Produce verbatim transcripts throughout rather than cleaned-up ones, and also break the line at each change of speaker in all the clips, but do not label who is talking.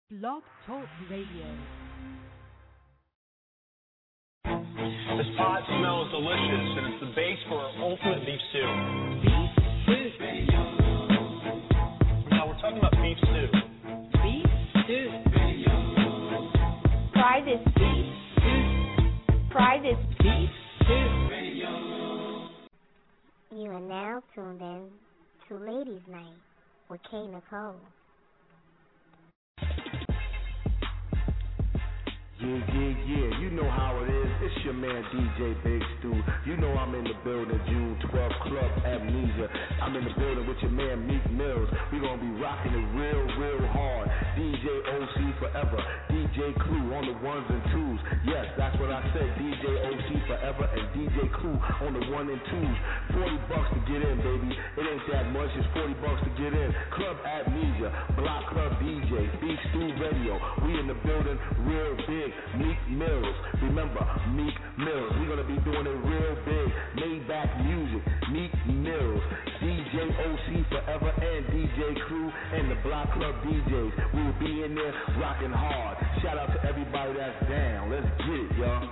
Blog Talk Radio.
This pot smells delicious, and it's the base for our ultimate beef stew.
Beef stew.
Now we're talking about beef stew.
Beef stew.
Try this beef stew. Try this beef stew.
You are now tuned in to Ladies Night with K. Nicole.
Yeah, yeah, yeah, you know how it is. It's your man D J Big Stu. You know I'm in the building, June twelfth, Club Amnesia. I'm in the building with your man Meek Mills. We gonna be rocking it real, real hard. D J O C forever. D J Clue on the ones and twos. Yes, that's what I said. D J O C forever and D J Clue on the one and twos. forty bucks to get in, baby. It ain't that much. It's forty bucks to get in. Club Amnesia, Block Club D J, Big Stu Radio. We in the building real big. Meek Mills, remember Meek Mills. We're gonna be doing it real big. Maybach Music, Meek Mills, D J O C forever, and D J Crew and the Block Club D Js. We will be in there rocking hard. Shout out to everybody that's down. Let's get it, y'all.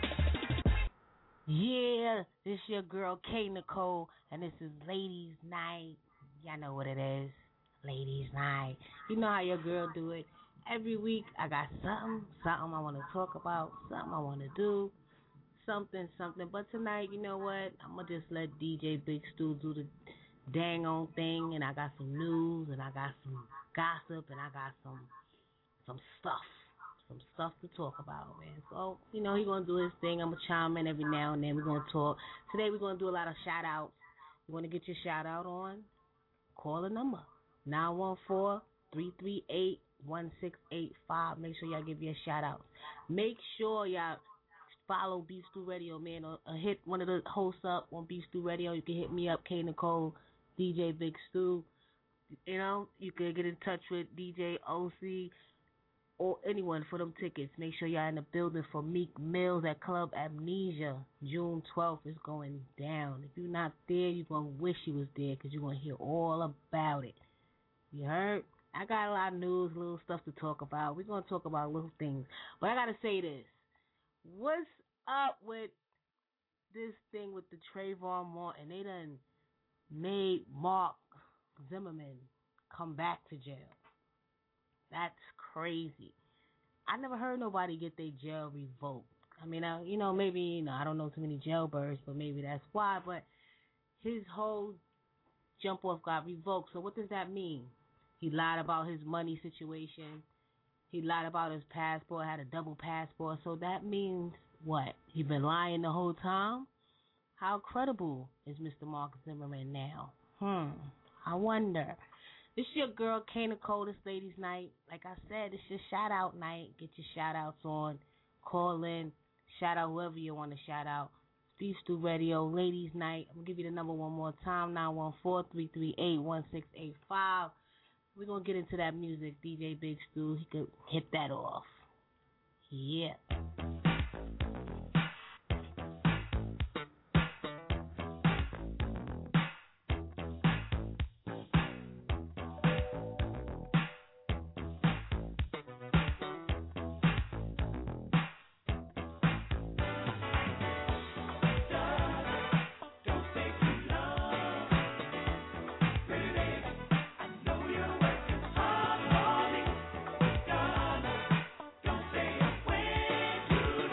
Yeah, this your girl K Nicole, and this is Ladies Night. Y'all know what it is, Ladies Night. You know how your girl do it. Every week I got something, something I want to talk about, something I want to do, something, something. But tonight, you know what? I'm going to just let D J Big Stu do the dang on thing, and I got some news, and I got some gossip, and I got some some stuff, some stuff to talk about, man. So, you know, he's going to do his thing. I'm going to chime in every now and then. We're going to talk. Today we're going to do a lot of shout-outs. You want to get your shout-out on? Call the number, nine one four, three three eight, one six eight five. Make sure y'all give you a shout out. Make sure y'all follow Beef Stew Radio, man, or, or hit one of the hosts up on Beef Stew Radio. You can hit me up, K Nicole, D J Big Stew. You know, you can get in touch with D J O C or anyone for them tickets. Make sure y'all in the building for Meek Mills at Club Amnesia. June twelfth is going down. If you're not there, you're going to wish you was there because you're going to hear all about it. You heard? I got a lot of news, little stuff to talk about. We're going to talk about little things. But I got to say this. What's up with this thing with the Trayvon Martin? They done made Mark Zimmerman come back to jail. That's crazy. I never heard nobody get their jail revoked. I mean, I, you know, maybe, you know, I don't know too many jailbirds, but maybe that's why. But his whole jump off got revoked. So what does that mean? He lied about his money situation. He lied about his passport, had a double passport. So that means what? He been lying the whole time? How credible is Mister Mark Zimmerman now? Hmm. I wonder. This your girl, K Nicole, this Ladies Night. Like I said, it's your shout-out night. Get your shout-outs on. Call in. Shout out whoever you want to shout out. Beef Stew Radio, Ladies Night. I'm going to give you the number one more time, nine one four, three three eight, one six eight five. We're going to get into that music. D J Big Stu, he could hit that off. Yeah.
Don't say a word.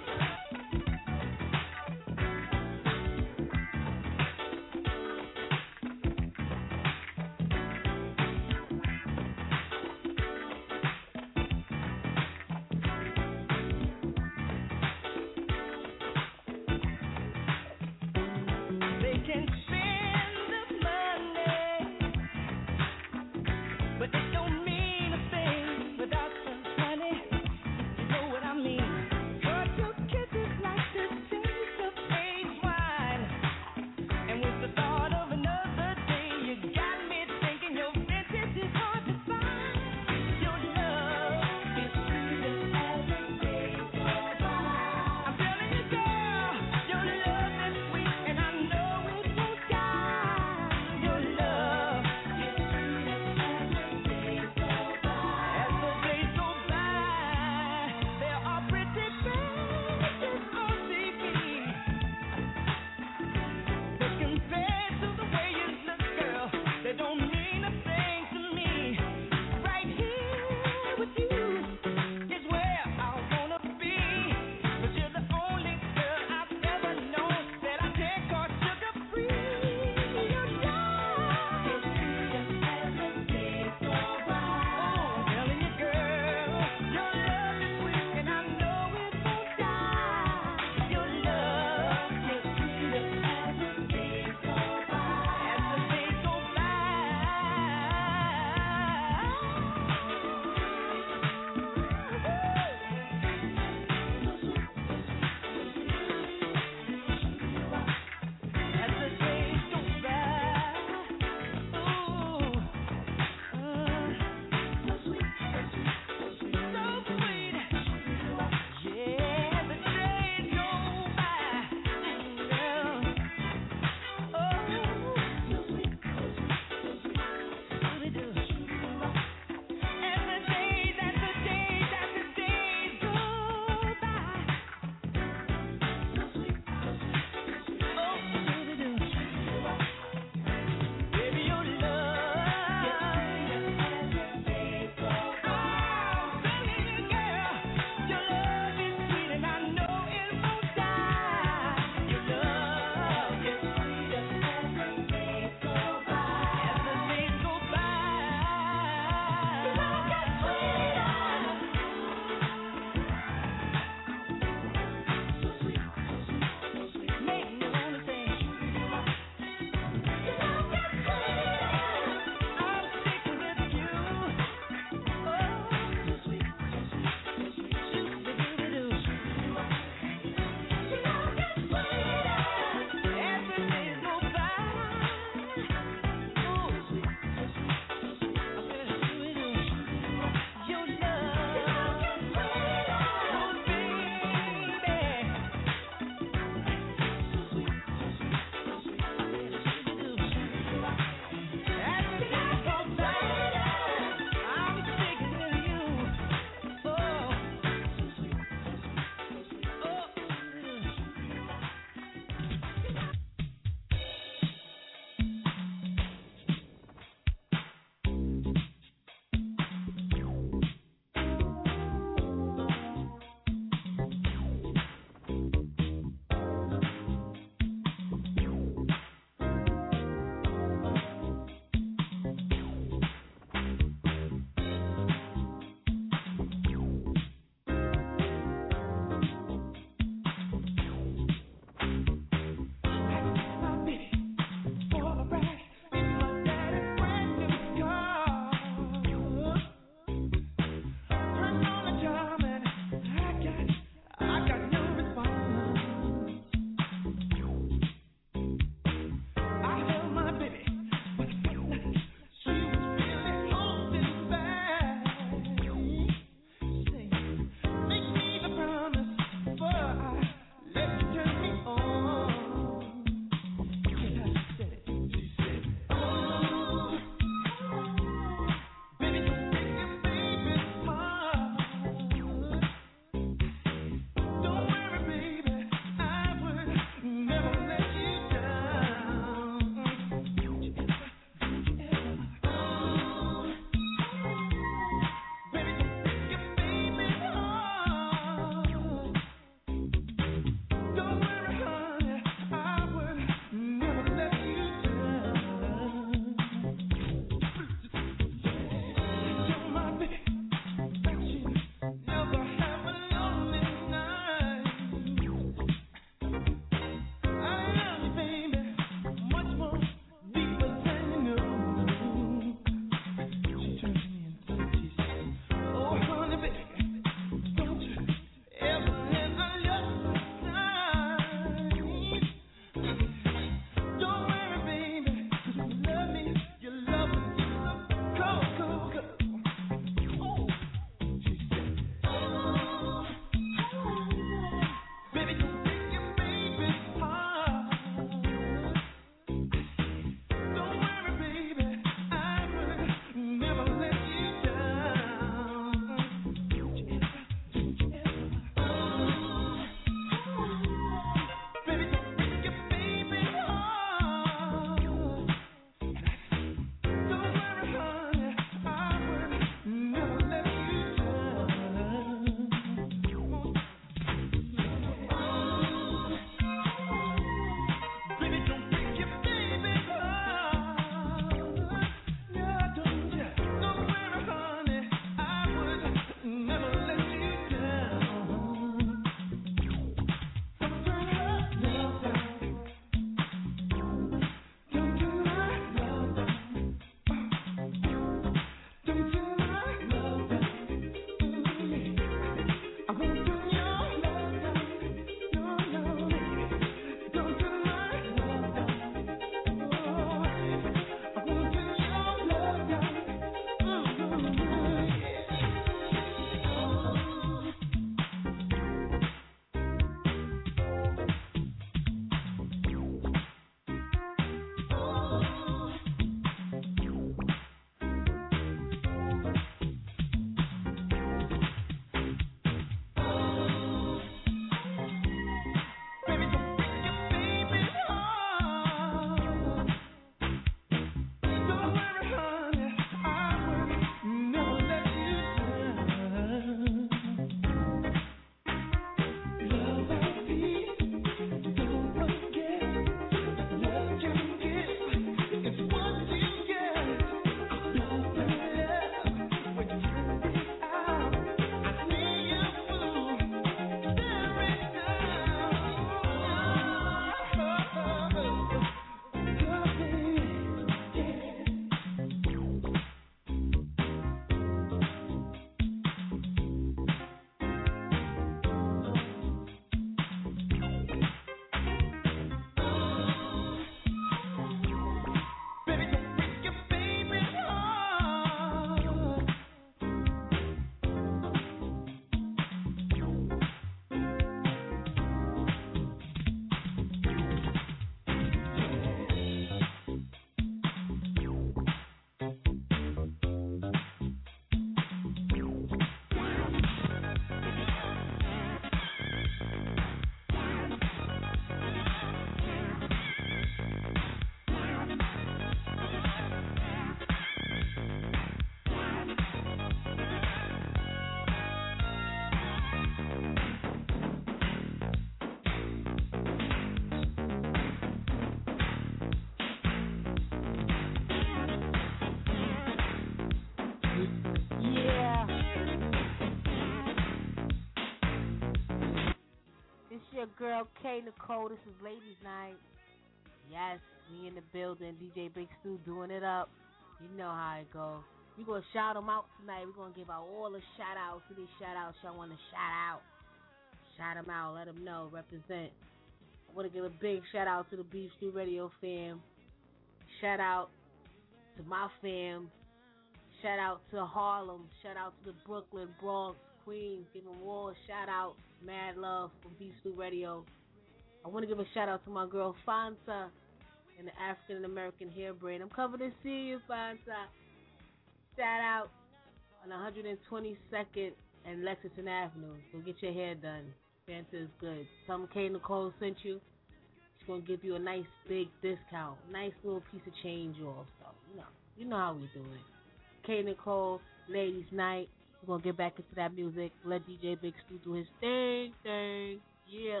girl K Nicole. This is Ladies Night. Yes, we in the building. D J Big Stu doing it up. You know how it goes. We're going to shout them out tonight. We're going to give out all the shout outs. Who these shout outs y'all want to shout out? Shout them out. Let them know. Represent. I want to give a big shout out to the Beef Stew Radio fam. Shout out to my fam. Shout out to Harlem. Shout out to the Brooklyn, Bronx, Queens. Give them all a shout out. Mad love from Beef Stew Radio. I want to give a shout out to my girl Fonsa and the African American hair braid. I'm coming to see you, Fonsa. Shout out on one hundred twenty-second and Lexington Avenue. So get your hair done. Fanta is good. Tell them K Nicole sent you. She's gonna give you a nice big discount, nice little piece of change off. So you know, you know how we do it. K Nicole, Ladies Night. We're gonna get back into that music. Let D J Big Stu do his thing, thing. Yeah.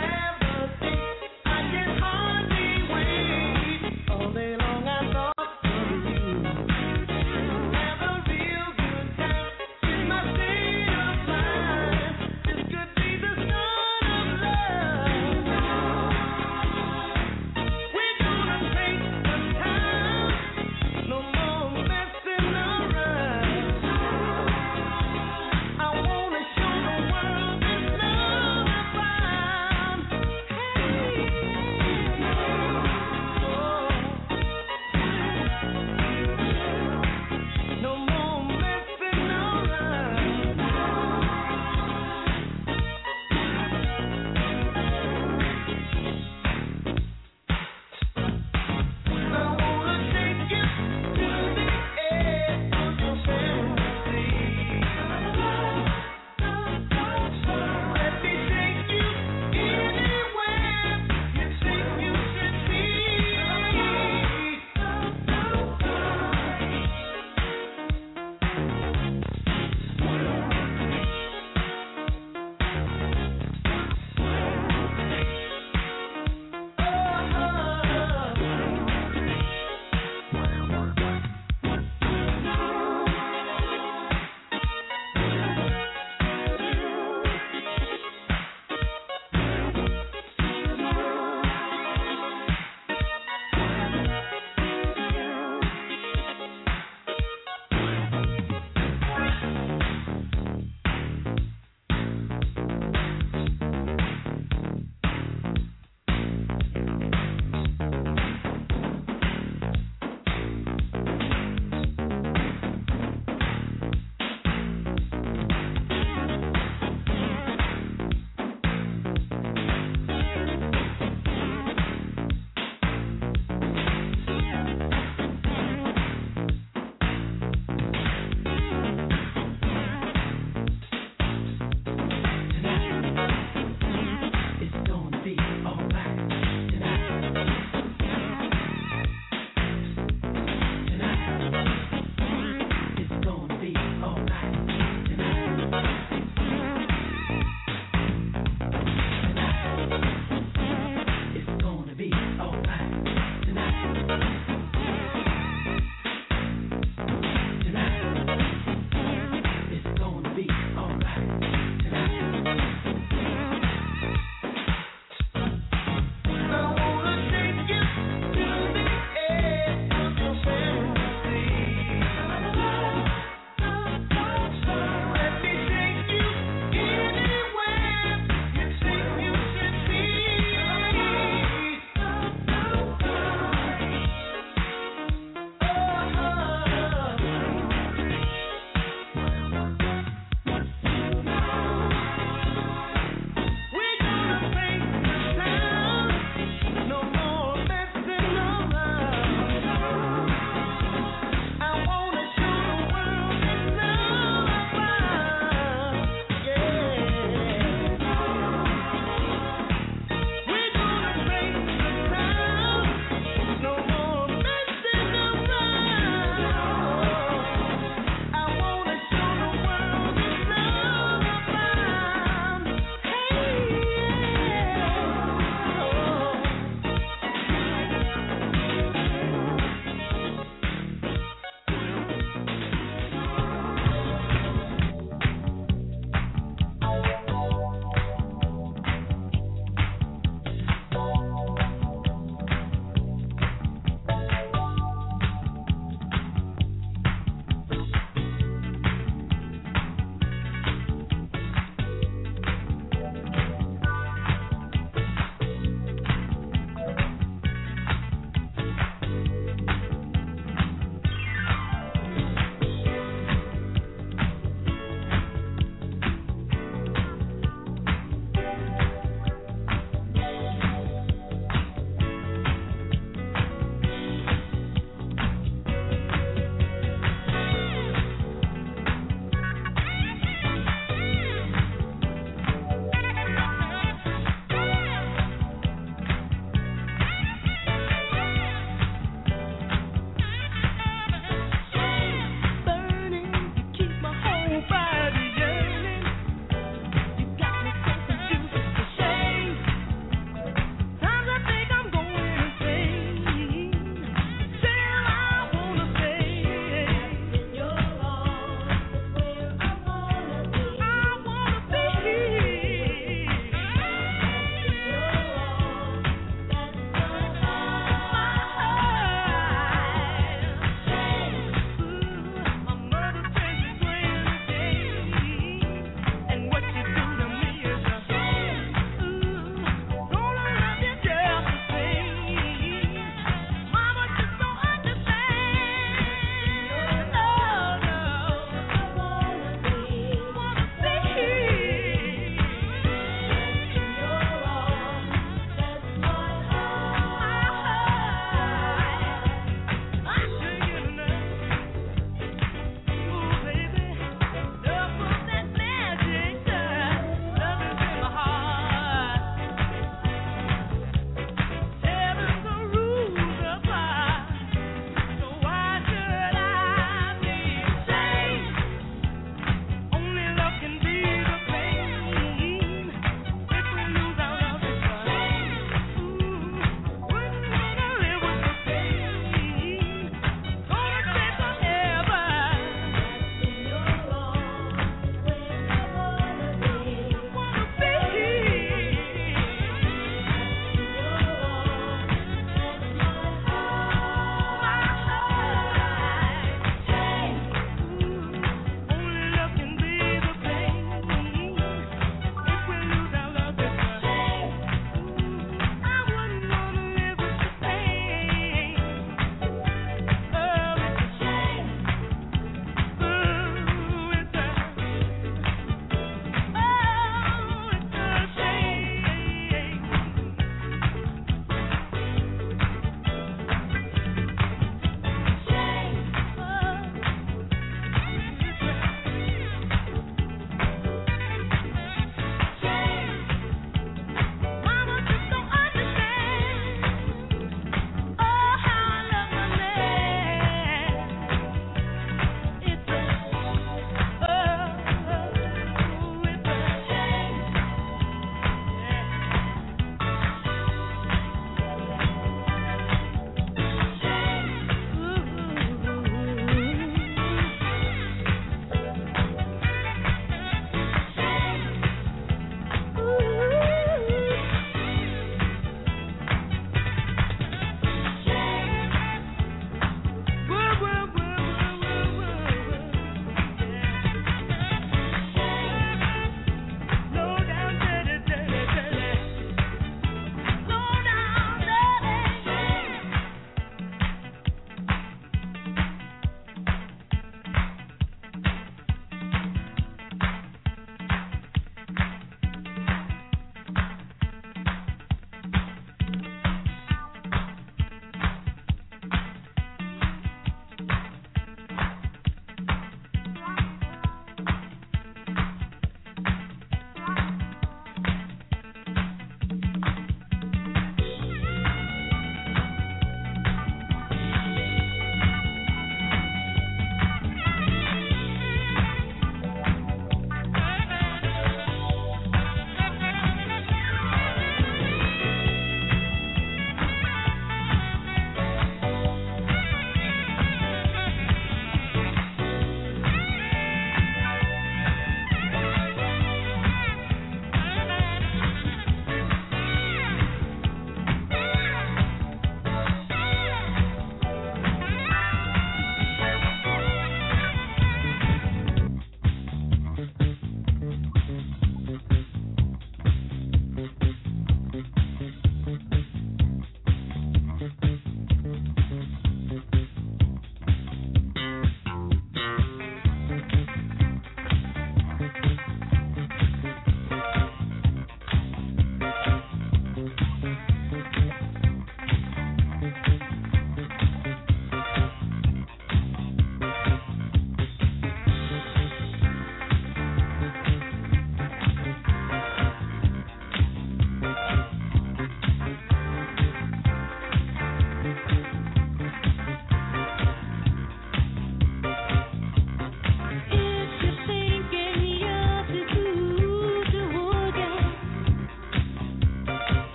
All day long I thought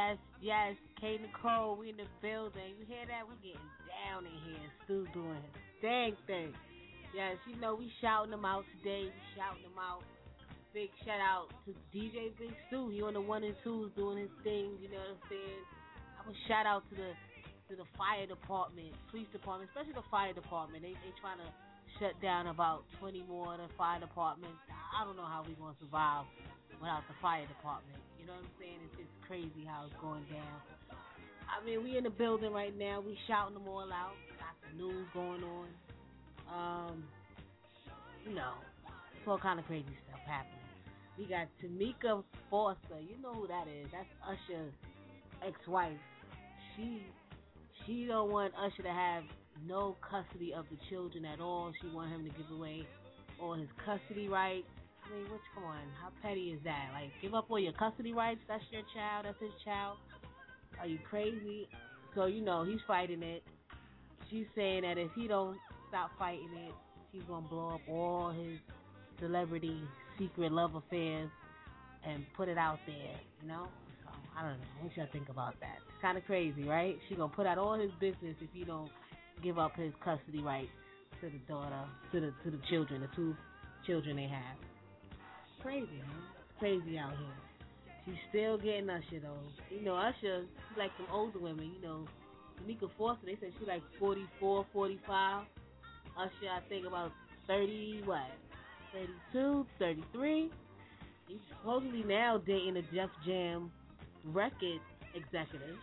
Yes, yes, K Nicole, we in the building. You hear that? We getting down in here. Stu doing his dang thing. Yes, you know, we shouting them out today. We shouting them out. Big shout out to D J Big Stu. He on the one and twos doing his thing, you know what I'm saying? I would shout out to the to the fire department, police department, especially the fire department. They they trying to shut down about twenty more of the fire departments. I don't know how we going to survive without the fire department. You know what I'm saying? It's just crazy how it's going down. I mean, we in the building right now. We shouting them all out. Got the news going on. Um, you know, it's all kind of crazy stuff happening. We got Tamika Foster. You know who that is. That's Usher's ex-wife. She she don't want Usher to have no custody of the children at all. She want him to give away all his custody rights. I mean, which, come on, how petty is that? Like, give up all your custody rights? That's your child? That's his child? Are you crazy? So, you know, he's fighting it. She's saying that if he don't stop fighting it, he's going to blow up all his celebrity secret love affairs and put it out there, you know? So, I don't know. What y'all think about that? It's kind of crazy, right? She going to put out all his business if he don't give up his custody rights to the daughter, to the to the children, the two children they have. It's crazy, man. It's crazy out here. She's still getting Usher, though. You know, Usher, she's like some older women, you know. Tamika Foster, they said she's like forty-four, forty-five. Usher, I think about thirty, what? thirty-two, thirty-three. He's supposedly now dating a Def Jam record executive,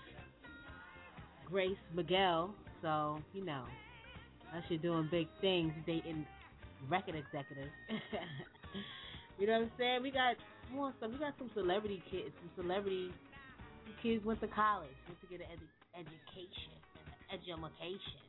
Grace Miguel. So, you know, Usher doing big things, dating record executives. You know what I'm saying? We got more stuff. We got some celebrity kids, some celebrity kids went to college, went to get an edu- education, an education.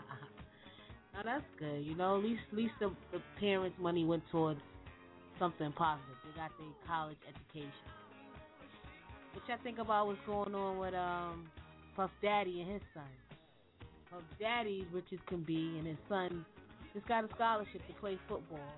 Now that's good, you know. At least, at least the, the parents' money went towards something positive. They got their college education. What y'all think about what's going on with um Puff Daddy and his son? Puff Daddy, rich as can be, and his son just got a scholarship to play football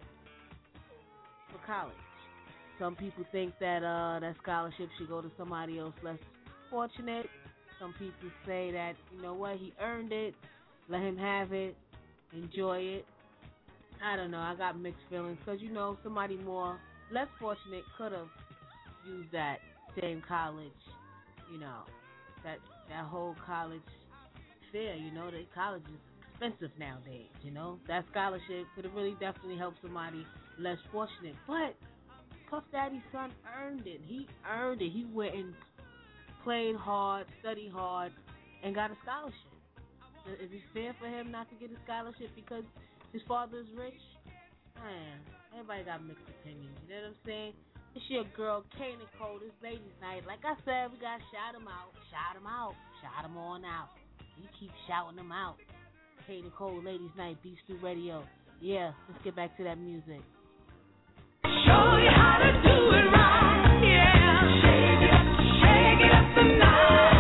for college. Some people think that uh, that scholarship should go to somebody else less fortunate. Some people say that, you know what, he earned it, let him have it, enjoy it. I don't know, I got mixed feelings because, you know, somebody more less fortunate could have used that same college, you know, that that whole college fare, you know, the college is expensive nowadays, you know. That scholarship could have really definitely helped somebody less fortunate. But Puff Daddy's son earned it. He earned it. He went and played hard, studied hard, and got a scholarship. Is it fair for him not to get a scholarship because his father is rich? Man, everybody got mixed opinions. You know what I'm saying? It's your girl, K Nicole. This ladies' night. Like I said, we got to shout them out. Shout them out. Shout them on out. You keep shouting them out. K Nicole, ladies' night, Beef Stew Radio. Yeah, let's get back to that music.
Show you how to do it right. Yeah. Shake it up, shake it up tonight.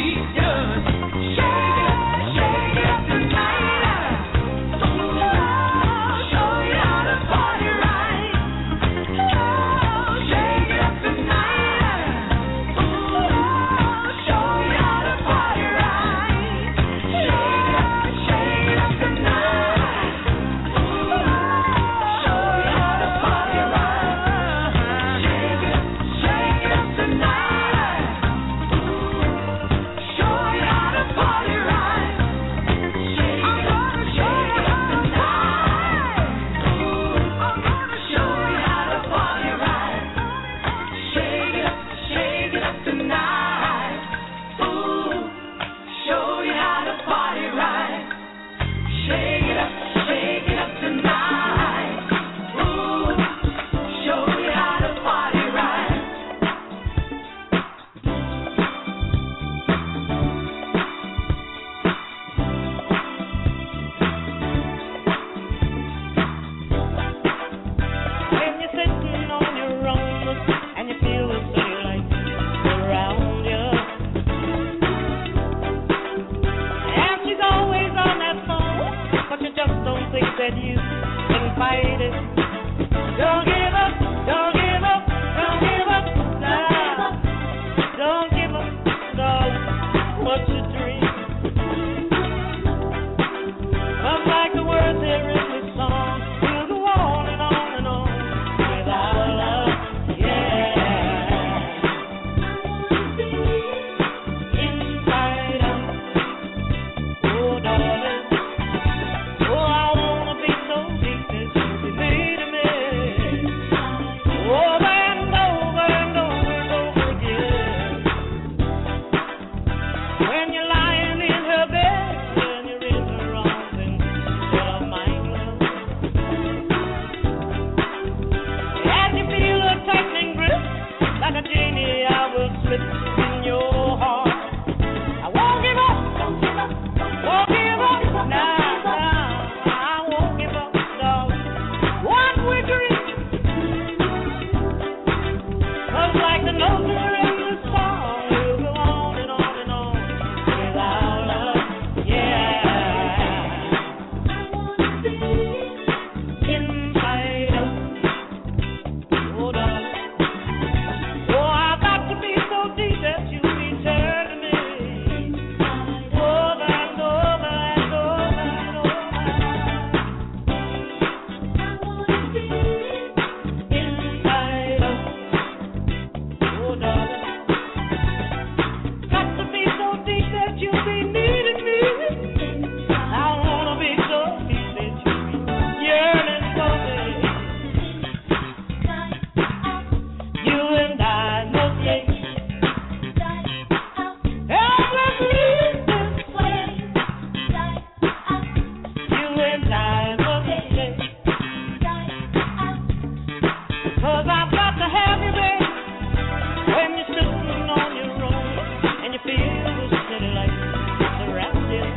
Shake it up tonight. I've got to have you, babe, when you're sitting on your own and you feel the city lights around you.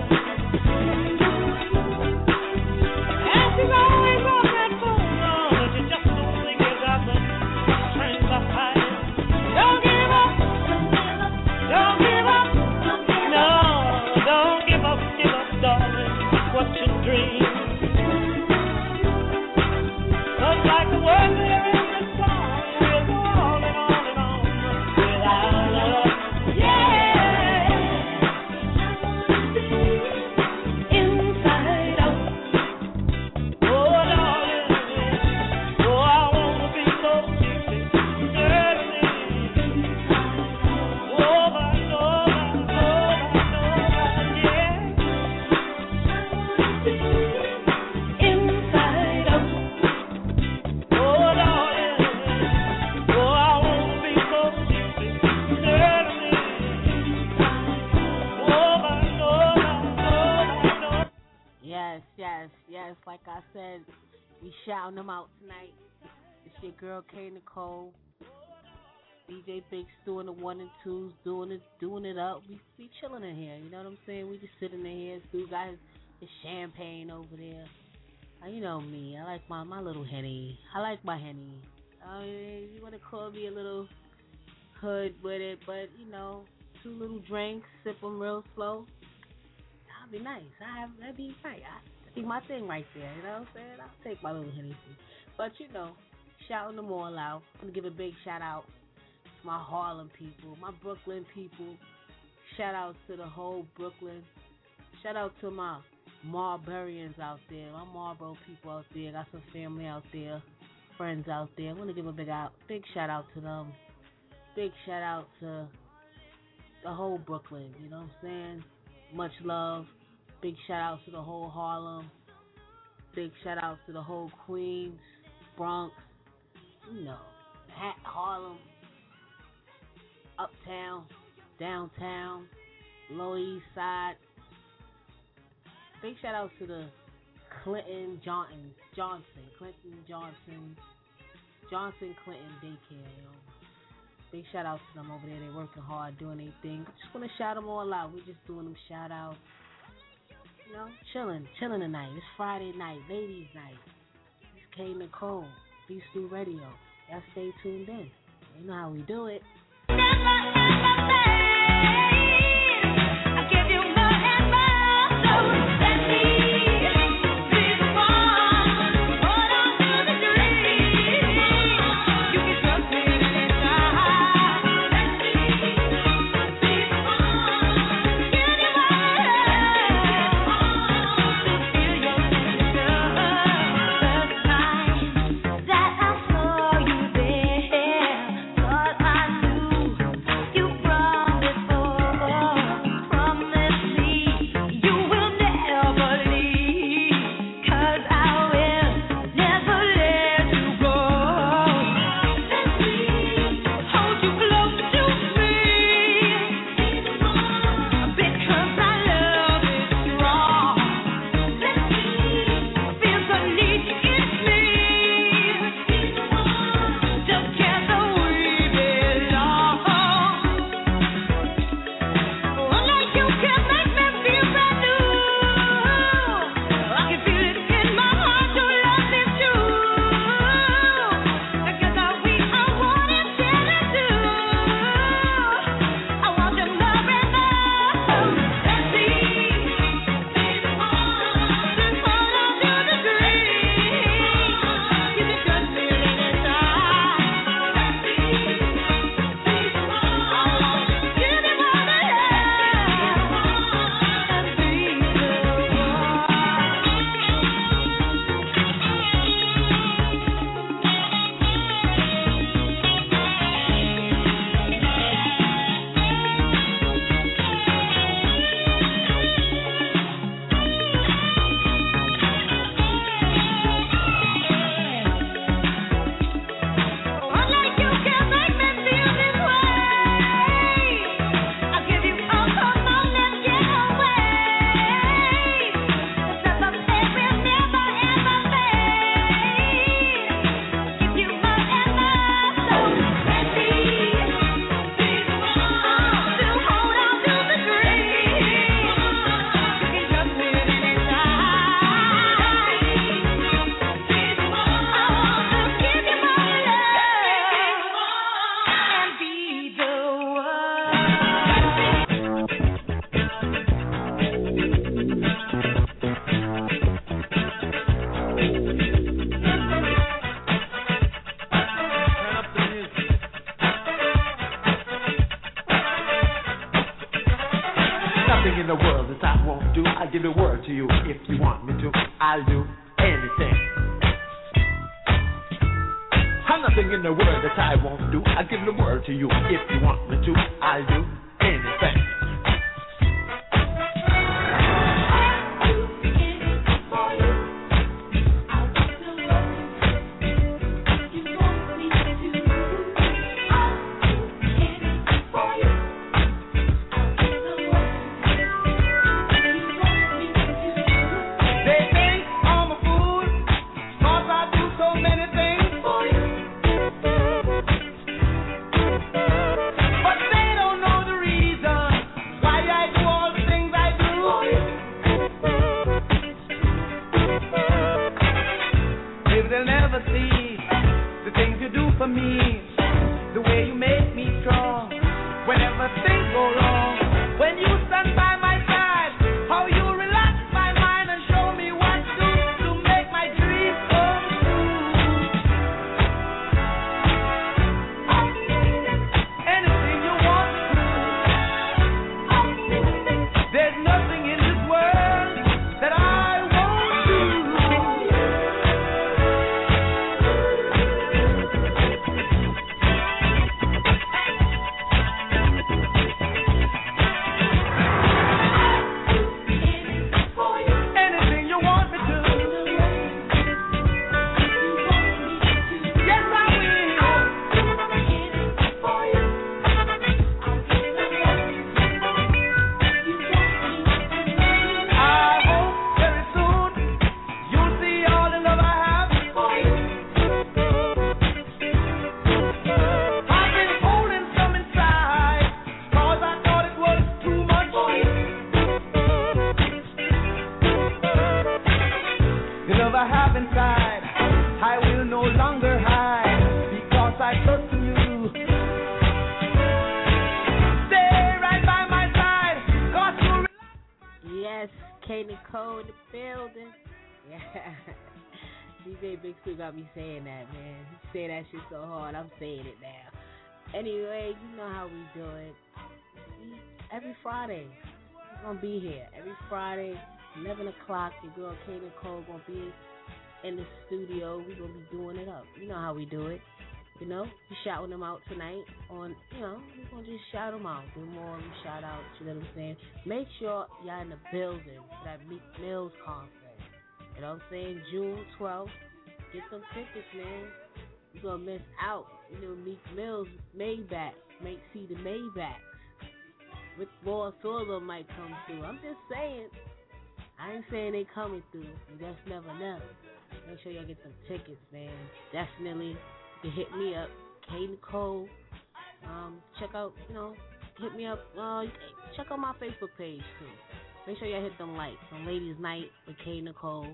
And she's always on that phone, oh, but you just don't think about the trains are high. Don't give up, don't give up, no, don't give up, give up, darling, what you dream. Just like the words there in this song, we'll go on and on and on without love. Yeah. Inside out. Oh, darling. Oh, I wanna be so deeply dirty. Oh, my, oh, my, oh, my, yeah. Inside out. Oh, darling, oh, I wanna be so deeply dirty. Oh, my, oh, my, oh, my,
Yes, yes, yes. Like I said, we shouting them out tonight. It's your girl K Nicole, D J Big Stu and the one and twos doing it, doing it up. We we chilling in here. You know what I'm saying? We just sitting in here. Stu got his, his champagne over there. Uh, You know me. I like my my little henny. I like my henny. I mean, you want to call me a little hood with it, but you know, two little drinks, sip them real slow. That'd be nice. I have that'd be right. I, that'd be my thing right there. You know what I'm saying? I'll take my little Hennessy. But you know, shouting them all out. I'm gonna give a big shout out to my Harlem people, my Brooklyn people. Shout out to the whole Brooklyn. Shout out to my Marlborians out there, my Marlboro people out there. Got some family out there, friends out there. I'm gonna give a big out, big shout out to them. Big shout out to the whole Brooklyn. You know what I'm saying? Much love. Big shout out to the whole Harlem. Big shout out to the whole Queens, Bronx, you know, Hat, Harlem, Uptown, Downtown, Lower East Side. Big shout out to the Clinton Johnson, Johnson, Clinton Johnson, Johnson Clinton daycare, you know. Big shout out to them over there. They're working hard, doing their thing. Just want to shout them all out. We're just doing them shout outs. You know, chilling, chilling tonight. It's Friday night, ladies' night. It's K Nicole, Beast Stu Radio. Y'all stay tuned in. You know how we do it.
That I saw you there, thought I knew you from
give the world to you. If you want me to, I'll do anything. There's nothing in the world that I won't do. I'll give the world to you. If you want me to, I'll do anything.
Got me saying that, man. He say that shit so hard, I'm saying it now. Anyway, you know how we do it. We, every Friday, we're gonna be here. Every Friday, eleven o'clock, your girl K Nicole gonna be in the studio. We're gonna be doing it up. You know how we do it. You know, we shouting them out tonight on, you know, we're gonna just shout them out. Do more shout outs, you know what I'm saying? Make sure y'all in the building for that Meek Mills concert. You know what I'm saying? June twelfth. Get some tickets, man. You're going to miss out. You know, Meek Mills, Maybach. Make see the Maybachs. Rick Ross, all of them might come through. I'm just saying. I ain't saying they coming through. You just never know. Make sure y'all get some tickets, man. Definitely. You can hit me up. K Nicole. Um, check out, you know, hit me up. Uh, check out my Facebook page, too. Make sure y'all hit them likes on Ladies Night with K Nicole.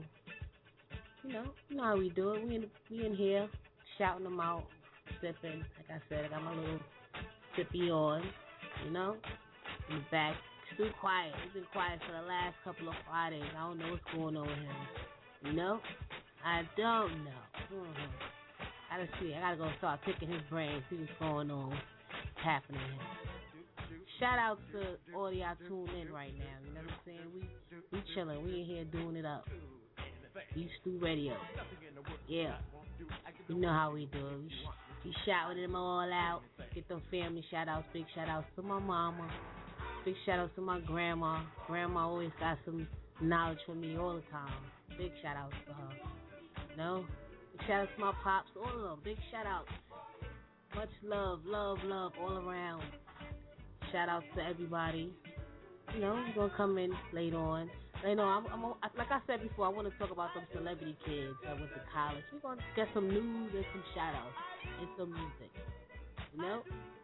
You know, you know how we do it. We in, we in here, shouting them out, sipping. Like I said, I got my little sippy on, you know, in the back. It's too quiet. It's been quiet for the last couple of Fridays. I don't know what's going on with him. You know? I don't know. Mm-hmm. I gotta see. I gotta go start picking his brain, see what's going on, what's happening to him. Shout out to all y'all tuned in right now. You know what I'm saying? We we chilling. We in here doing it up. Beef Stew Radio. Yeah. You know how we do it. We, sh- we shouting them all out. Get them family shout outs. Big shout outs to my mama. Big shout outs to my grandma. Grandma always got some knowledge for me all the time. Big shout outs to her. You know? Big shout outs to my pops. All of them. Big shout outs. Much love, love, love all around. Shout outs to everybody. You know, we're going to come in later on. You know, I'm, I'm, like I said before, I want to talk about some celebrity kids that went to college. We're going to get some news and some shout-outs and some music. You know?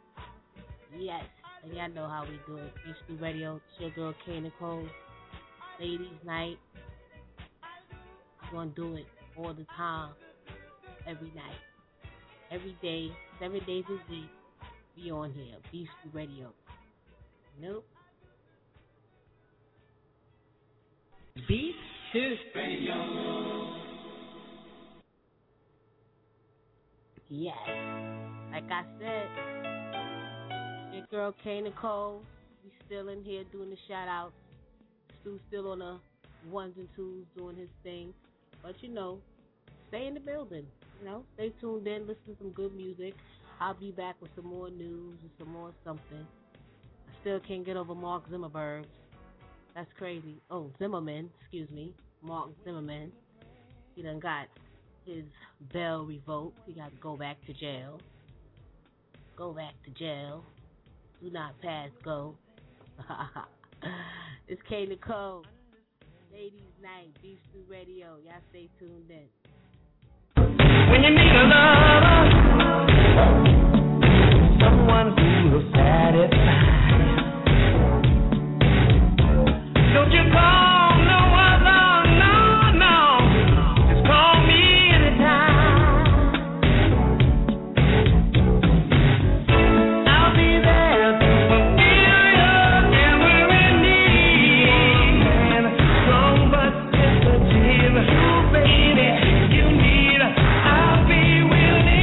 Yes. And y'all know how we do it. Beach Stew Radio, it's your girl K Nicole. Ladies Night. We're going to do it all the time. Every night. Every day. Seven days a week. Be on here. Beach Stew Radio. Nope.
Beat Stew Radio.
Yes. Like I said, your girl K Nicole, we still in here doing the shout outs. Stu still on the ones and twos doing his thing. But, you know, stay in the building. You know, stay tuned in, listen to some good music. I'll be back with some more news and some more something. I still can't get over Mark Zimmerberg. That's crazy. Oh, Zimmerman, excuse me. Mark Zimmerman. He done got his bail revoked. He got to go back to jail. Go back to jail. Do not pass go. It's K Nicole. Ladies Night, Beef Stew Radio. Y'all stay tuned in.
When you need a lover, someone who will satisfy you. Don't you call no other, no, no. Just call me anytime. I'll be there to fulfill your every need. And strong but sensitive, baby, you need. I'll be willing.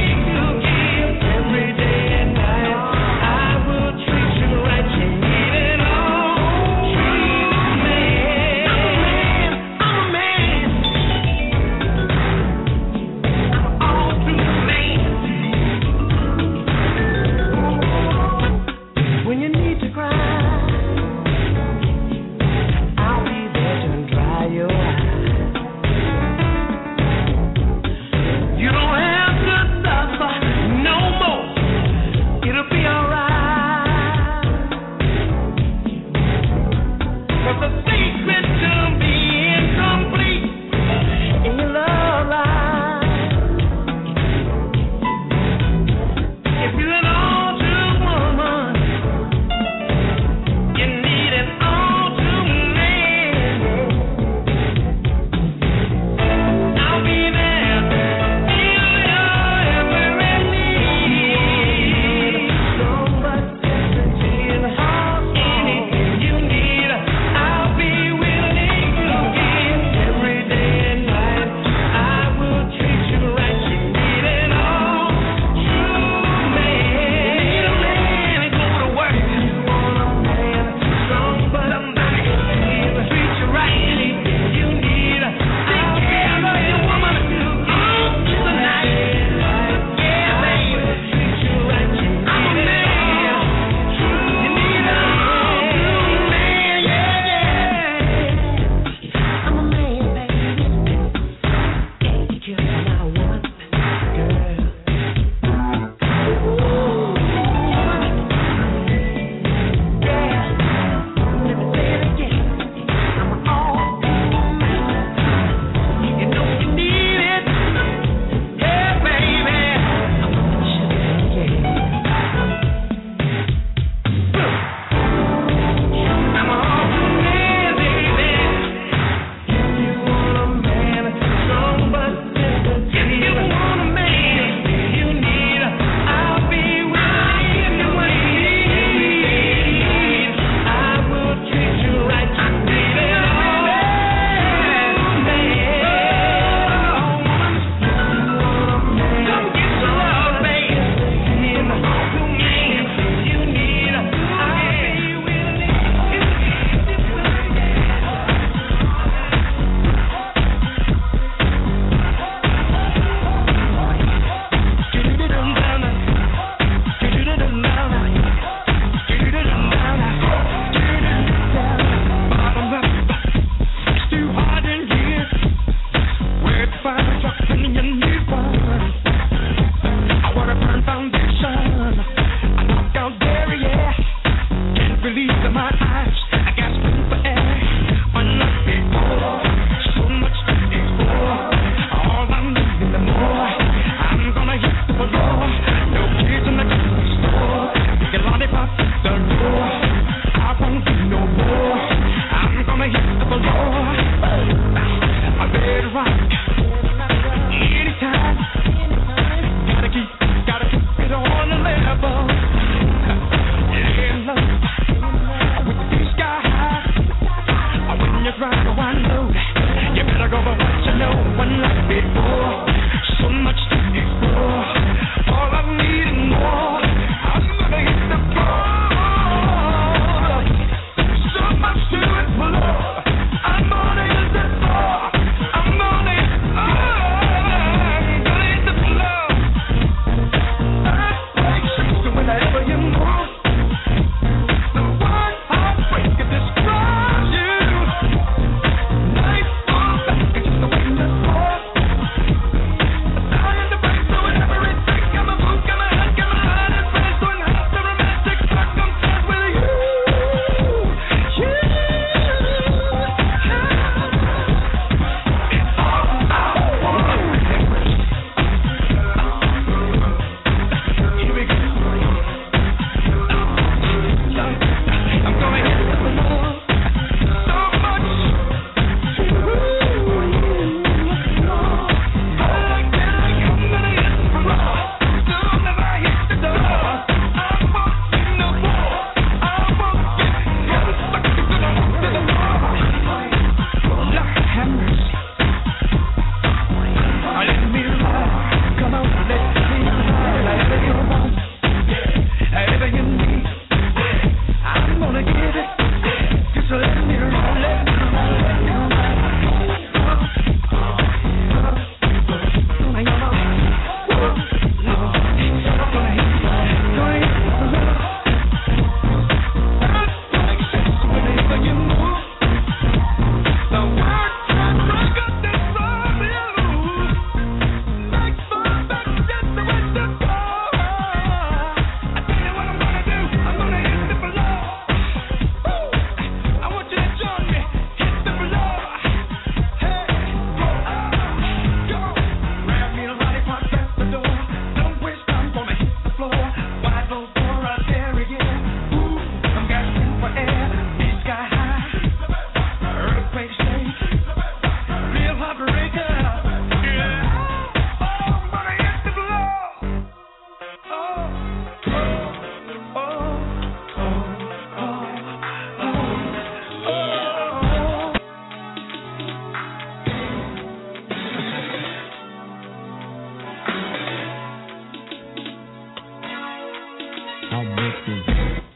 I'm missing.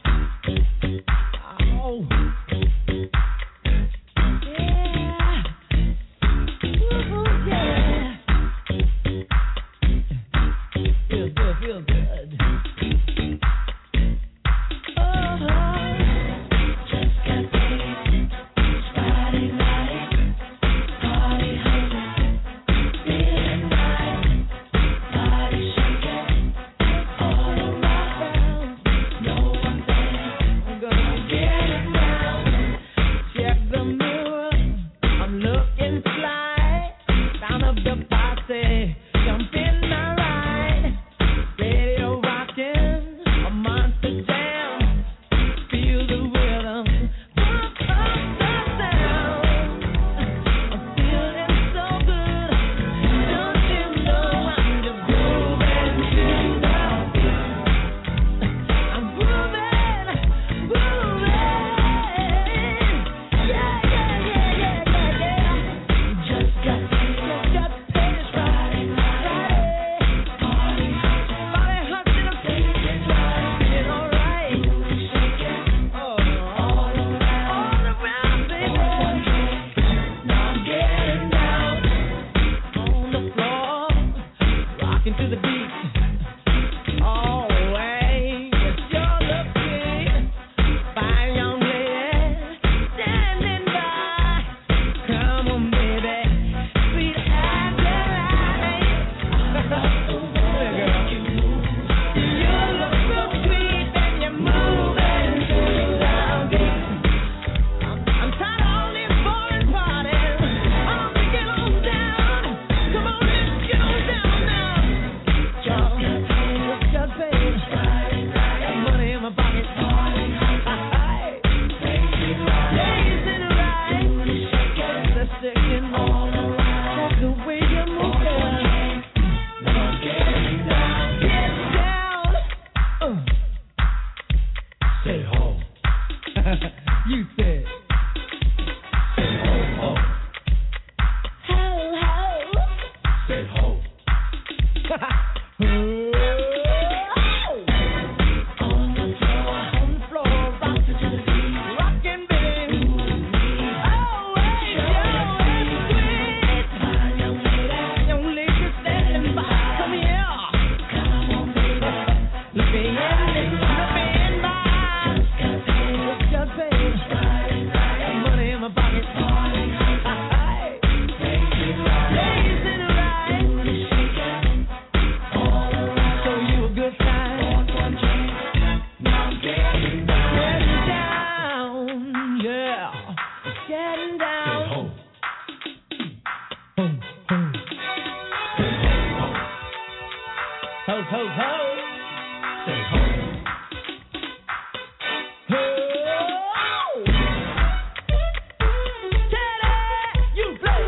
Oh. Yeah. Woo-hoo, yeah. Feels good, feels good. Oh. Just got paid. Friday night. Party hungry. Feeling nice. Body shaking. All around. No one there. I'm gonna get it down. Check the mirror. I'm looking fly. Round up the posse. Jumping my ride. Radio rocking. A monster jam. Feel the rhythm. Pump up the sound. I'm feeling so good. Don't you know I'm just grooving to the beat. I'm grooving, grooving. Yeah, yeah, yeah, yeah, yeah, yeah. Just got paid, just got paid. It's Friday night. Party hustle, party hustle. Feeling alright. Shaking, oh, all around, all around, baby. Now I'm getting down on the floor, rocking to the beat. Always, you're looking fine, young lady, standing by. Come on, baby, sweet Adeline. You look so sweet and you're moving to the beat. I'm tired of all these foreign parties. I'm to get on down. Come on, let's get on down now. Just got paid, just got paid. Got money in my pocket. Days in a ride. That's sticking all around. That's the way you move, girl. Get down, get down. Uh. Say ho. You said. Say ho, ho. Ho, ho. Say ho. On the floor, on the floor, rock to the beat, rockin', baby. Oh, hey, yo, it's sweet. Young lady, young lady standing by. Come here. Come on, baby. Look me in, look me in my eyes. Just got paid. Got money in my pocket. Days in a ride. So you a good time. Now I'm getting down. Getting down, yeah. Getting down. Ho, ho, ho. Say ho. Ho. Teddy, you play.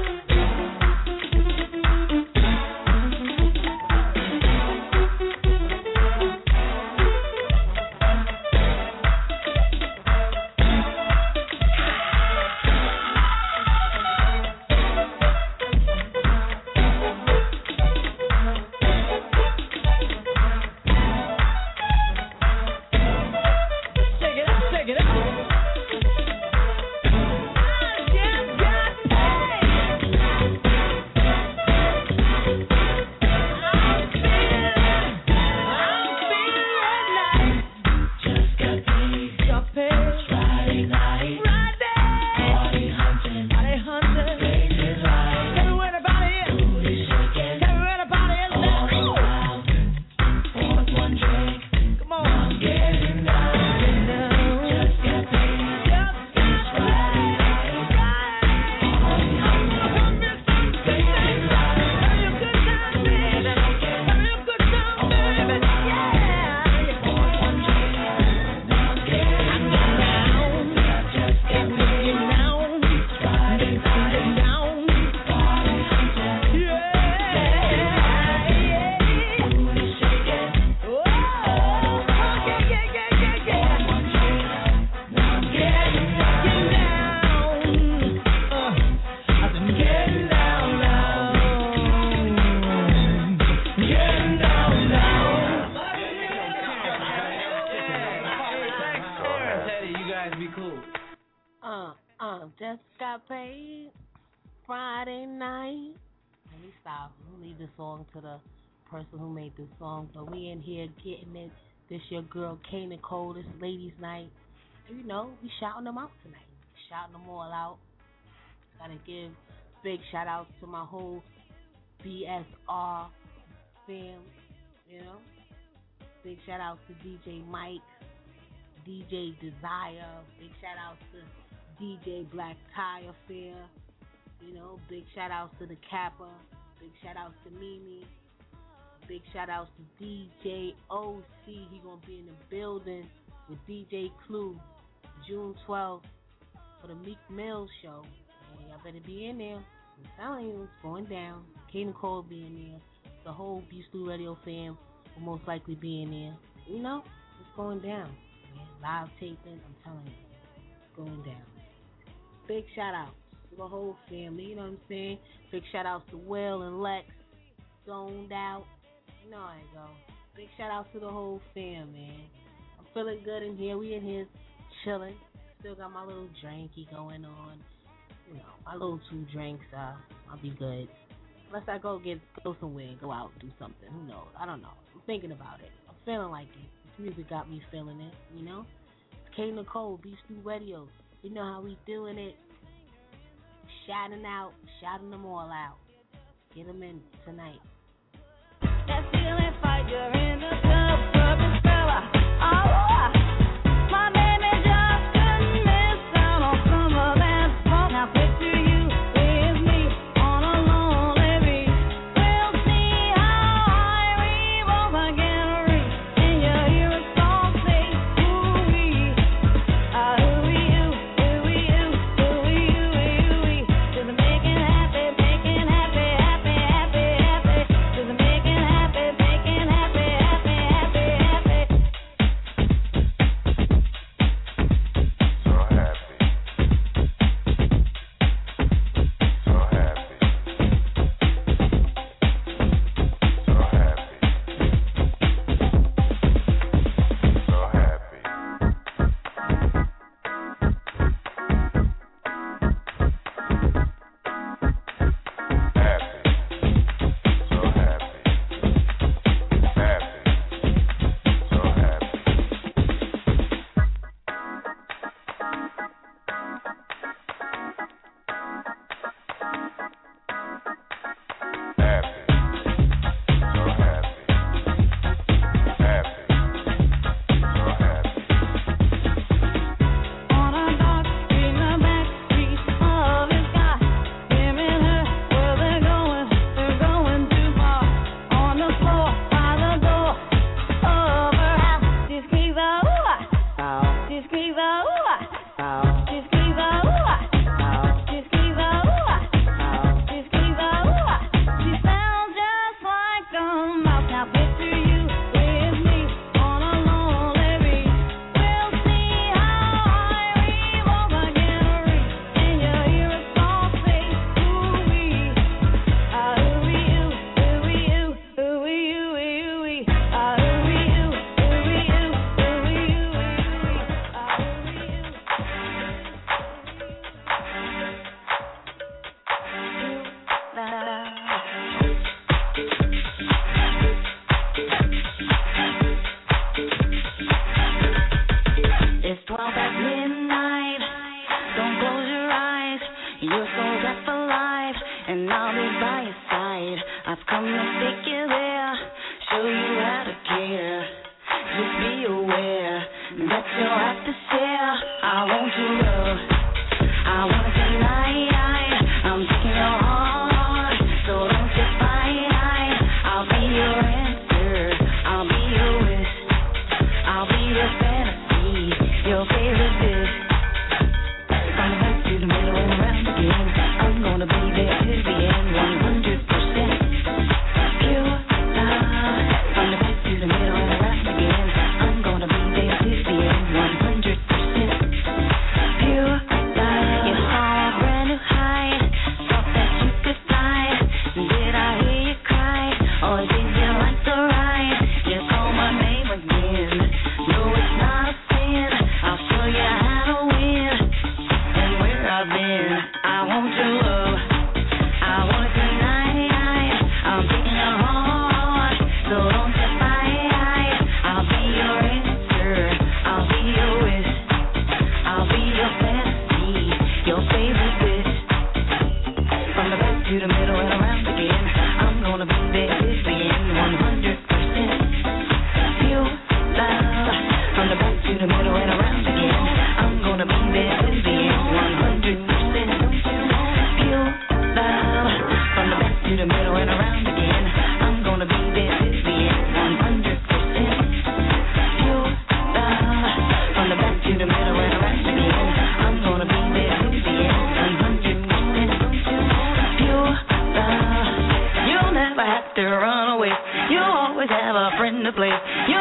Just got paid Friday night. Let me stop. We'll leave this song to the person who made this song. But we in here getting it. This your girl K Nicole. This ladies' night. And you know, we shouting them out tonight. Shouting them all out. Gotta give big shout outs to my whole B S R fam. You know? Big shout outs to D J Mike, D J Desire. Big shout outs to D J Black Tie Affair. You know, big shout outs to the Kappa. Big shout outs to Mimi. Big shout outs to D J O C. He gonna be in the building with D J Clue June twelfth for the Meek Mill show. And y'all better be in there. I'm telling you, it's going down. K Nicole be in there. The whole Beast Stew Radio fam will most likely be in there. You know, it's going down. Man, live taping, I'm telling you, it's going down. Big shout out to the whole family, you know what I'm saying? Big shout outs to Will and Lex, Zoned Out. You know how I go. Big shout out to the whole fam, man. I'm feeling good in here. We in here chilling. Still got my little drinky going on. You know, my little two drinks. Uh, I'll be good. Unless I go get go somewhere, go out, do something. Who knows? I don't know. I'm thinking about it. I'm feeling like it. This music got me feeling it. You know. It's K Nicole, Beast Stew Radio. You know how we doing it. Shouting out, shouting them all out. Get them in tonight.
That feeling fire in the club, purpose fella. Oh, my baby just couldn't miss out on some of that fun. Now picture you with me on a lonely beach. We'll see how high we both can reach. And you hear a song say, ooh-wee, ah, ooh-wee, ooh, ooh-wee, ooh, ooh-wee, ooh-wee, ooh-wee. Just making happy, making happy, happy, happy, happy. Just making happy, making happy, happy,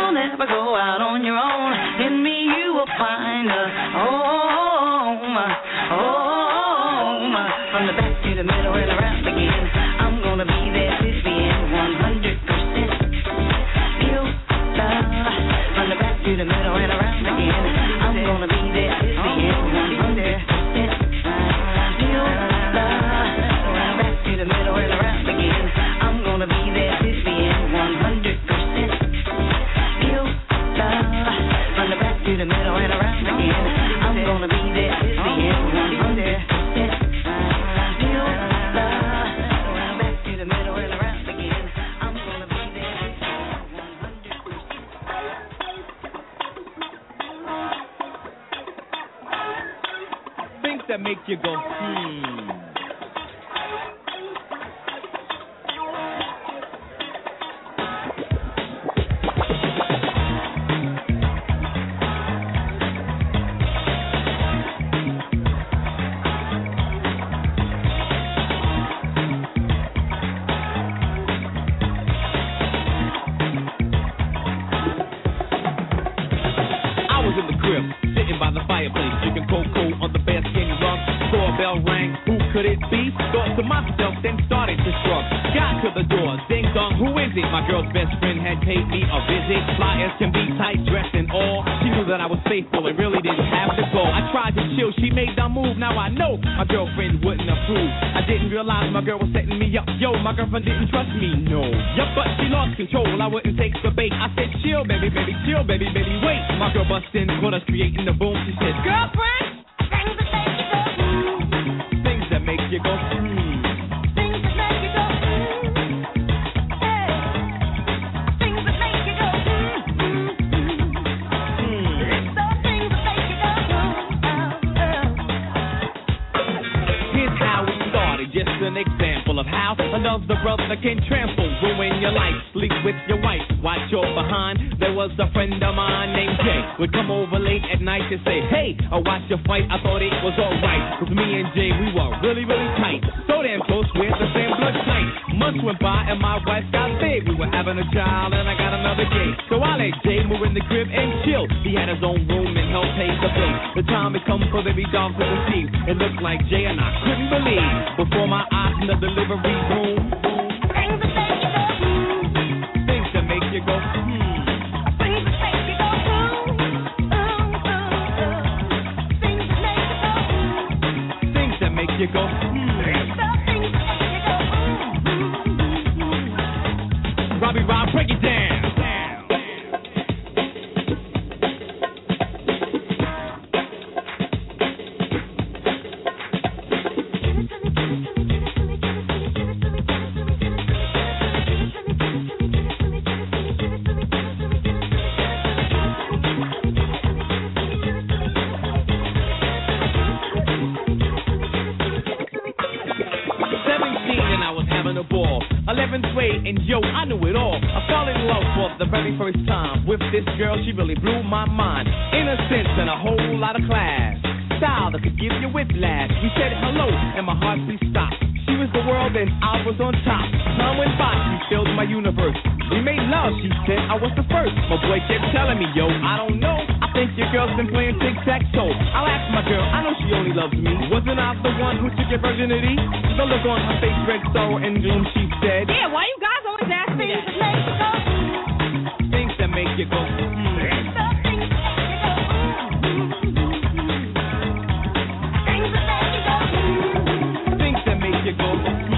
you'll never go out on your own. In me you will find a home, home. From the back to the middle and around again, I'm gonna be there to the end, one hundred percent. You love. From the back to the middle and around again, I'm gonna be there to the end, one hundred percent. You love. From the back to the middle and around again, I'm gonna be there to the end, one hundred percent. You love. From the back to the middle and around again, I'm gonna be there to the end, one hundred percent.
That make you go, hmm. I was in the crib, sitting by the fireplace, drinking cocoa on the bear skin rug. Doorbell rang, who could it be? Thought to myself, then started to shrug. Got to the door, ding dong, who is it? My girl's best friend had paid me a visit. Fly as can be, tight dressed and all. She knew that I was faithful and really didn't have to go. I tried to chill, she made the move. Now I know my girlfriend wouldn't approve. I didn't realize my girl was setting me up. Yo, my girlfriend didn't trust me, no. Yup, but she lost control. I wouldn't take the bait. I said, chill, baby, baby, chill, baby, baby, wait. My girl bust in, caught us creating the boom. She said, girlfriend, things that make you go, mm. Things that make you go, mm. Things that make you go, mm. Hey. Things that make you go, mm. Mm. It's those things that make you go, mm. Here's how it started, just an example of how another brother can trample, ruin your life, sleep with your wife, watch your behind. There was a friend of mine named Jay, would come over late at night to say, hey, I watched your fight, I thought it was alright. Cause me and Jay, we were really, really tight, so damn close, we're the same blood type. Months went by and my wife got big, we were having a child and I got another gay. So I let Jay move in the crib and chill. He had his own room and helped pay the bill. The time had come for baby dog to receive. It looked like Jay and I couldn't believe. Before my eyes in the delivery room, things that make you go, hmm. Things that make you go, hmm. Things that make you go, ooh, ooh, ooh. Things that make you go, hmm. Things that make you go, hmm. Things that make you go, ooh, ooh. Robbie Rob, break it down. And yo, I knew it all. I fell in love for the very first time with this girl. She really blew my mind. Innocence and a whole lot of class. Style that could give you whiplash. We said hello and my heartbeat stopped. She was the world and I was on top. Time went by, she filled my universe. We made love, she said I was the first. My boy kept telling me, yo, I don't know. I think your girl's been playing tic-tac-toe. I'll ask my girl, I know she only loves me. Wasn't I the one who took your virginity? The look on her face read sorrow and gloom, she said, yeah, why you guys always ask me that? Things that make you go, hmm. Things that make you go, hmm. Things that make you go, hmm.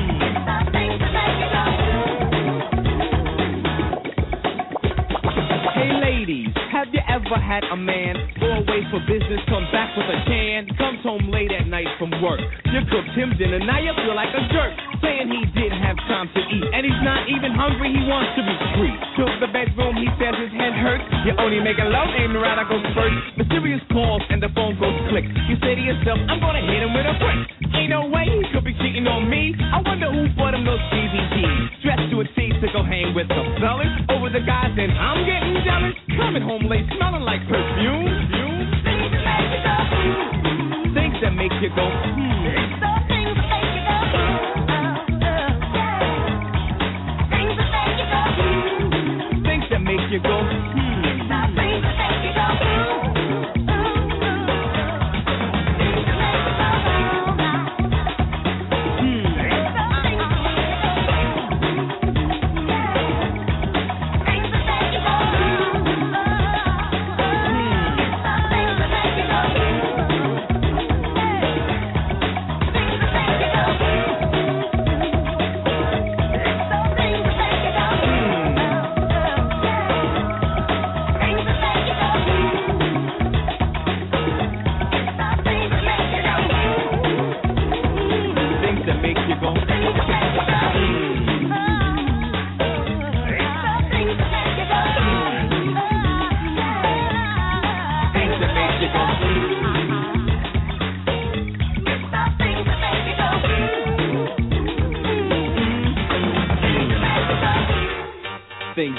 Hey ladies, have you ever had a man go away for business, come back with a can, comes home late at night from work? You cooked him dinner, now you feel like a jerk, saying he didn't have time to eat, and he's not even hungry, he wants to be free. Took the bedroom, he says his head hurts. You're only making love, aiming around, I go first. Mysterious calls and the phone goes click. You say to yourself, I'm gonna hit him with a brick. Ain't no way he could be cheating on me. I wonder who bought him those D V Ds. Dressed to a T to go hang with the fellas. Over the guys and I'm getting jealous. Coming home late, smelling like perfume. Things that make you go, hmm. Things that make you go, hmm. It's the things that make you go, hmm. Things that make you go, hmm. Things that make you go, hmm.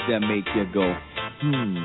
that make you go, hmm.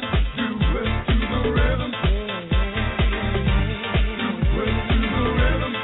Rhythm.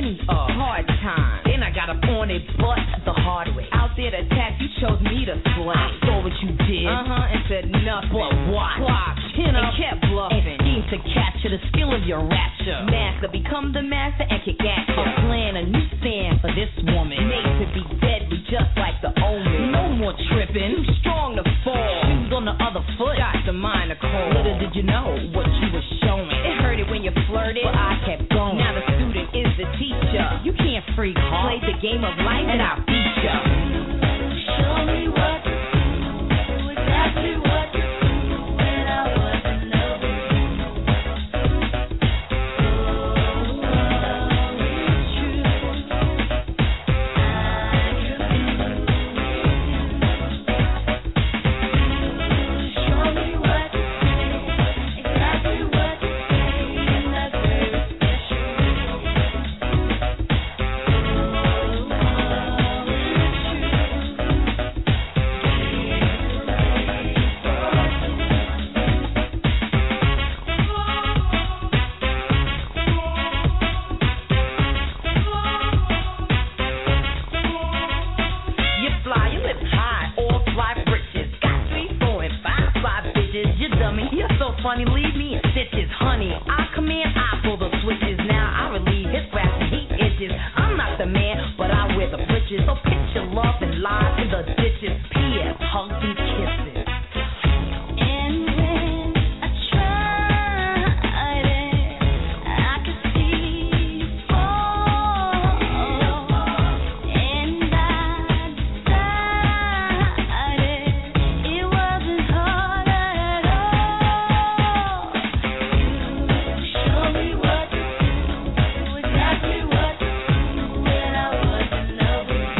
many a hard time. Then I got up on it, but the hard way. Out there to attack, you chose me to slay. I saw what you did, uh-huh, and said nothing. But what? Clock, chin up, and kept bluffing. And schemed to capture the skill of your rapture. Master, become the master and kick at ya. I'm playing a new stand for this woman. Made to be deadly, just like the omen. No more tripping, too strong to fall. Shoes on the other foot, got the mind to call. Little did you know what you were showing. It hurt it when you flirted, but I kept going. Now the student is the teacher. You can't freak hard. Play the game of life and I'll beat ya. Show me what to do, exactly what to do when I wasn't loving you. Oh, it's true. I could show me what to say, exactly what to say, and that's very special. You fly, you live high, all fly britches. Got three, four, and five fly bitches. You dummy, you're so funny, leave me in stitches. Honey, I command, I pull the switches. Now I relieve his wrath and he itches. I'm not the man, but I wear the britches. So pitch your love and lies in the ditches. P S. Hugs and kisses. And when I tried it, I could see you fall. And I decided it wasn't hard at all. Show me what to do, exactly what to do when I wasn't loving you.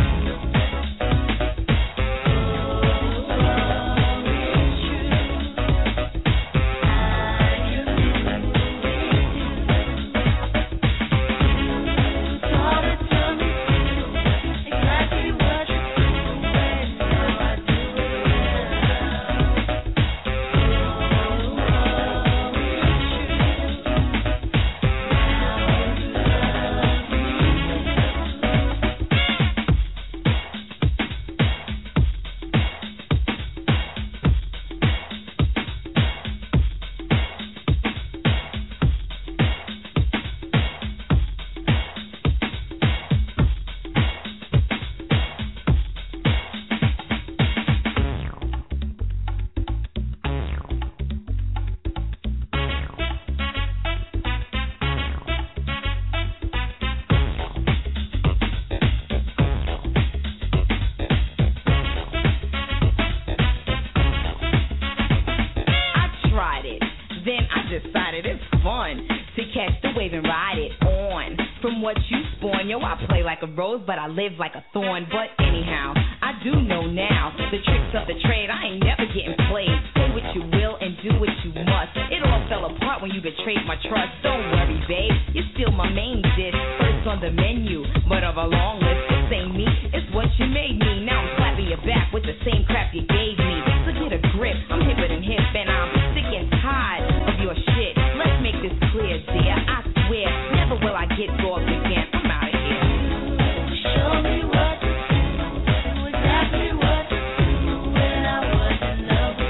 Decided it's fun to catch the wave and ride it on. From what you spawn, yo, I play like a rose, but I live like a thorn. But anyhow, I do know now the tricks of the trade. I ain't never getting played. Say what you will and do what you must. It all fell apart when you betrayed my trust. Don't worry, babe, you're still my main dish. First on the menu, but of a long list. This ain't me, it's what you made me. Now I'm slapping your back with the same crap you gave me. So get a grip, I'm hipper than hip, and I'm sick and tired of your shit. Let's make this clear, dear. I swear, never will I get dogged again. I'm out of here. Show me what to do, exactly what to do when I wasn't loving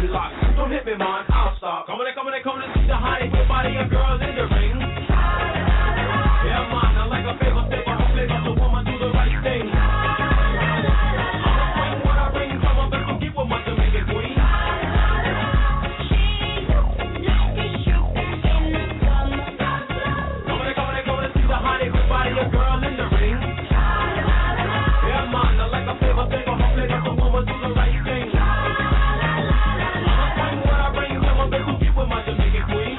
dreadlocks. Don't hit me, man, I'll stop. Come on, come on, come on, see the hottie, good body, a girl in the ring. Yeah, man, I like a favor, favor, a flavor, so woman do the right thing. I'ma bring what I bring, come on, let's get with my Jamaican queen. Come on, come on, come on, see the hottie, good body, a girl in the ring. Yeah, man, I like a favor, favor, a flavor, so woman do the right thing. I'ma bring what I bring, come on, let's get with my Jamaican queen.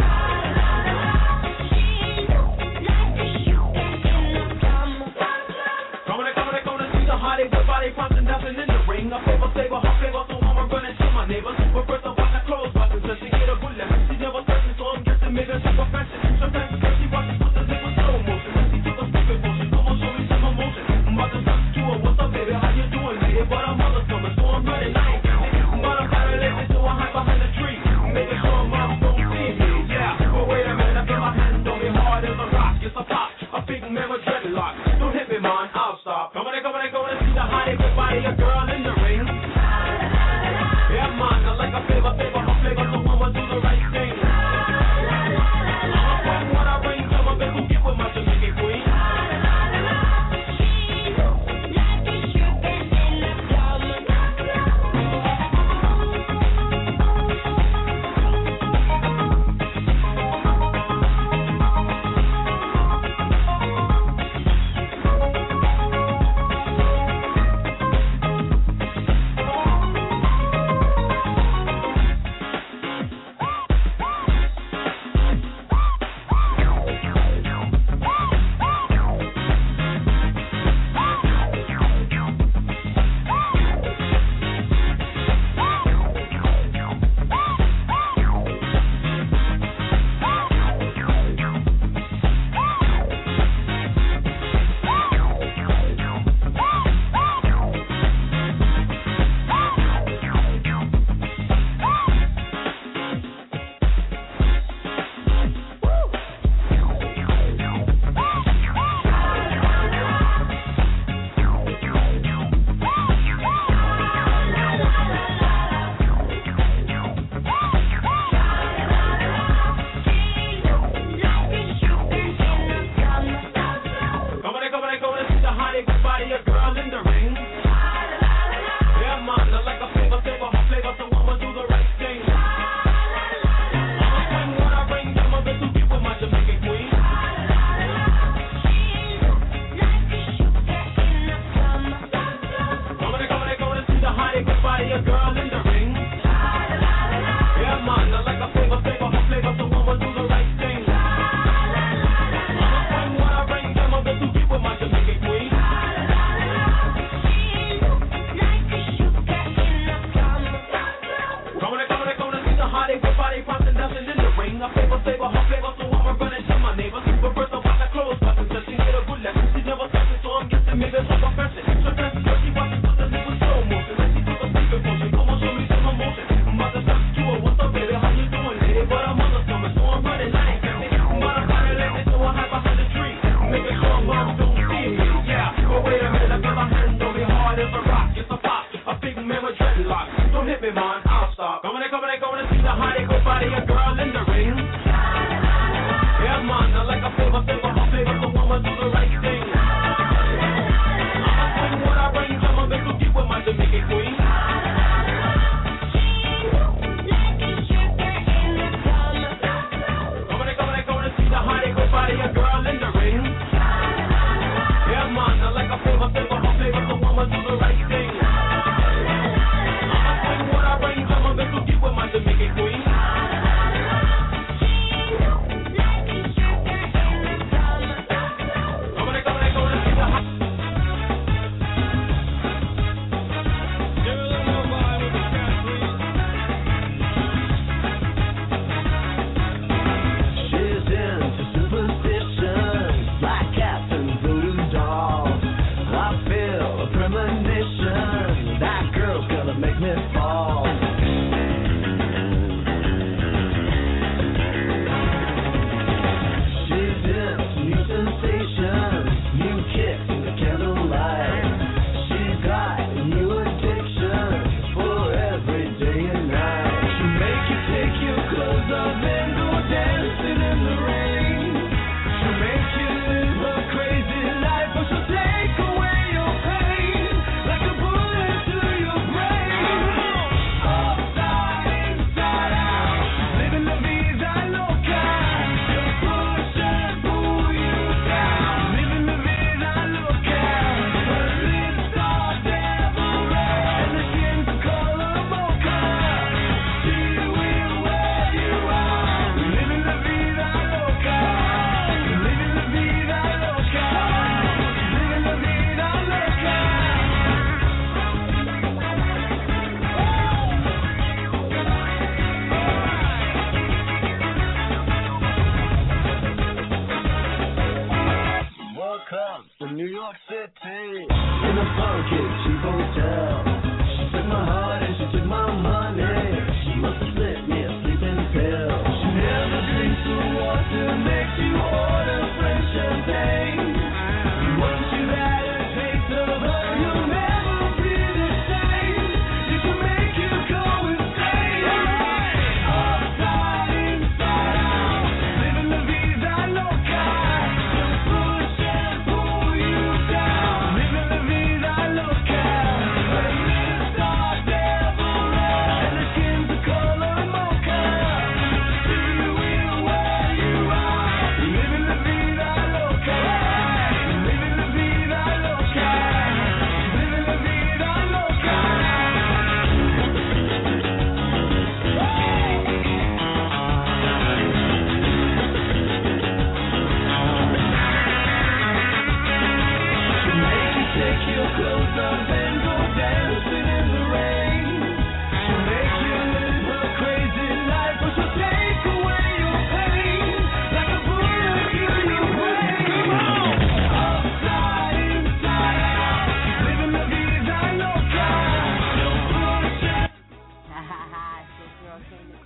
Everybody popping nothing in the ring. A favor, favor, her flavor, so I'ma run and show my neighbors. But first I watch her clothes button, so she get a bullet. She never searching, so I'm guessing maybe she perfection. Sometimes she watches with the nigga slow motion. When she took a stupid motion, come on, show me some emotion. I'm about to talk to her, what's up, baby? How you doing, lady? But her mother's coming, so I'm running. I ain't getting it. But I'm kinda lazy, so I hide behind the tree, making sure mom don't see me. Yeah, but wait a minute, I feel my hands on me hard as a rock. It's a pop, a big man with dreadlocks. Don't hit me, man, I'll stop. Come on, come on, come on. The hottie, good body, a girl in the ring. Yeah, man, I like a favor, favor, her flavor, so woman do the right thing. I'ma bring what I bring, come on, baby, get with my Jamaican queen.
Queen.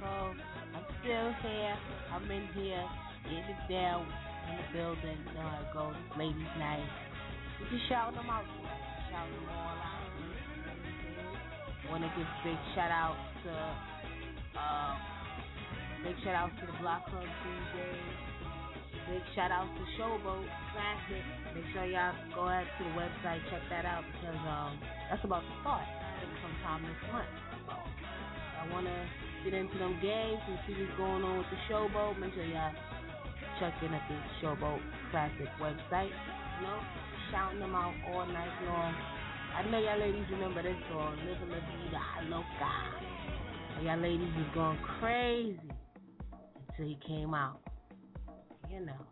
Cole. I'm still here. I'm in here. Getting it down in the building. You know how it goes. Ladies' night. We just shouting them out. Shouting them all out. Want to give big shout out to, uh, big shout out to the Block Club D Js. Big shout out to Showboat Classic. Make sure y'all go ahead to the website, check that out because um that's about to start. I think sometime this month. So I wanna get into them games and see what's going on with the Showboat. Make sure y'all check in at the Showboat Classic website. You know, shouting them out all night long. I know y'all ladies remember this song, Live La Vida Loca. Y'all ladies was going crazy until he came out. You know.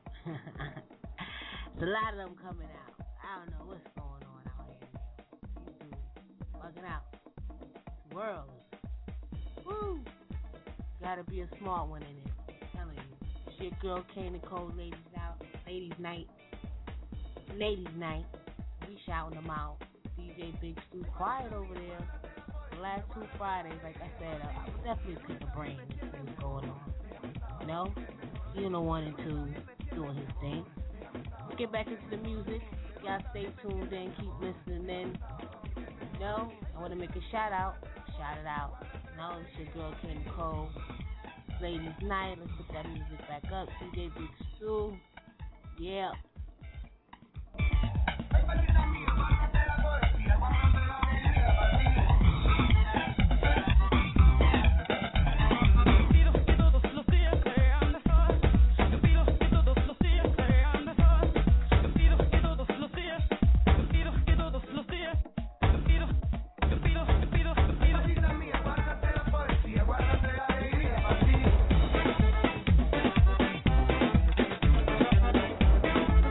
There's a lot of them coming out. I don't know what's going on out here. These dudes bugging out. This world is, woo. Gotta be a smart one in it. I'm telling you. It's your girl K Nicole, ladies out, ladies night. Ladies night. We shouting them out. D J Big Stu quiet over there. The last two Fridays, like I said, I, I would definitely pick a brain and see what's going on. You know? You know, one and two doing his thing. Let's get back into the music. Y'all stay tuned in, keep listening in. You know, I want to make a shout out. Shout it out. You know, it's your girl K Nicole. Ladies night. Let's put that music back up. D J Big Stu. Yeah.
Thank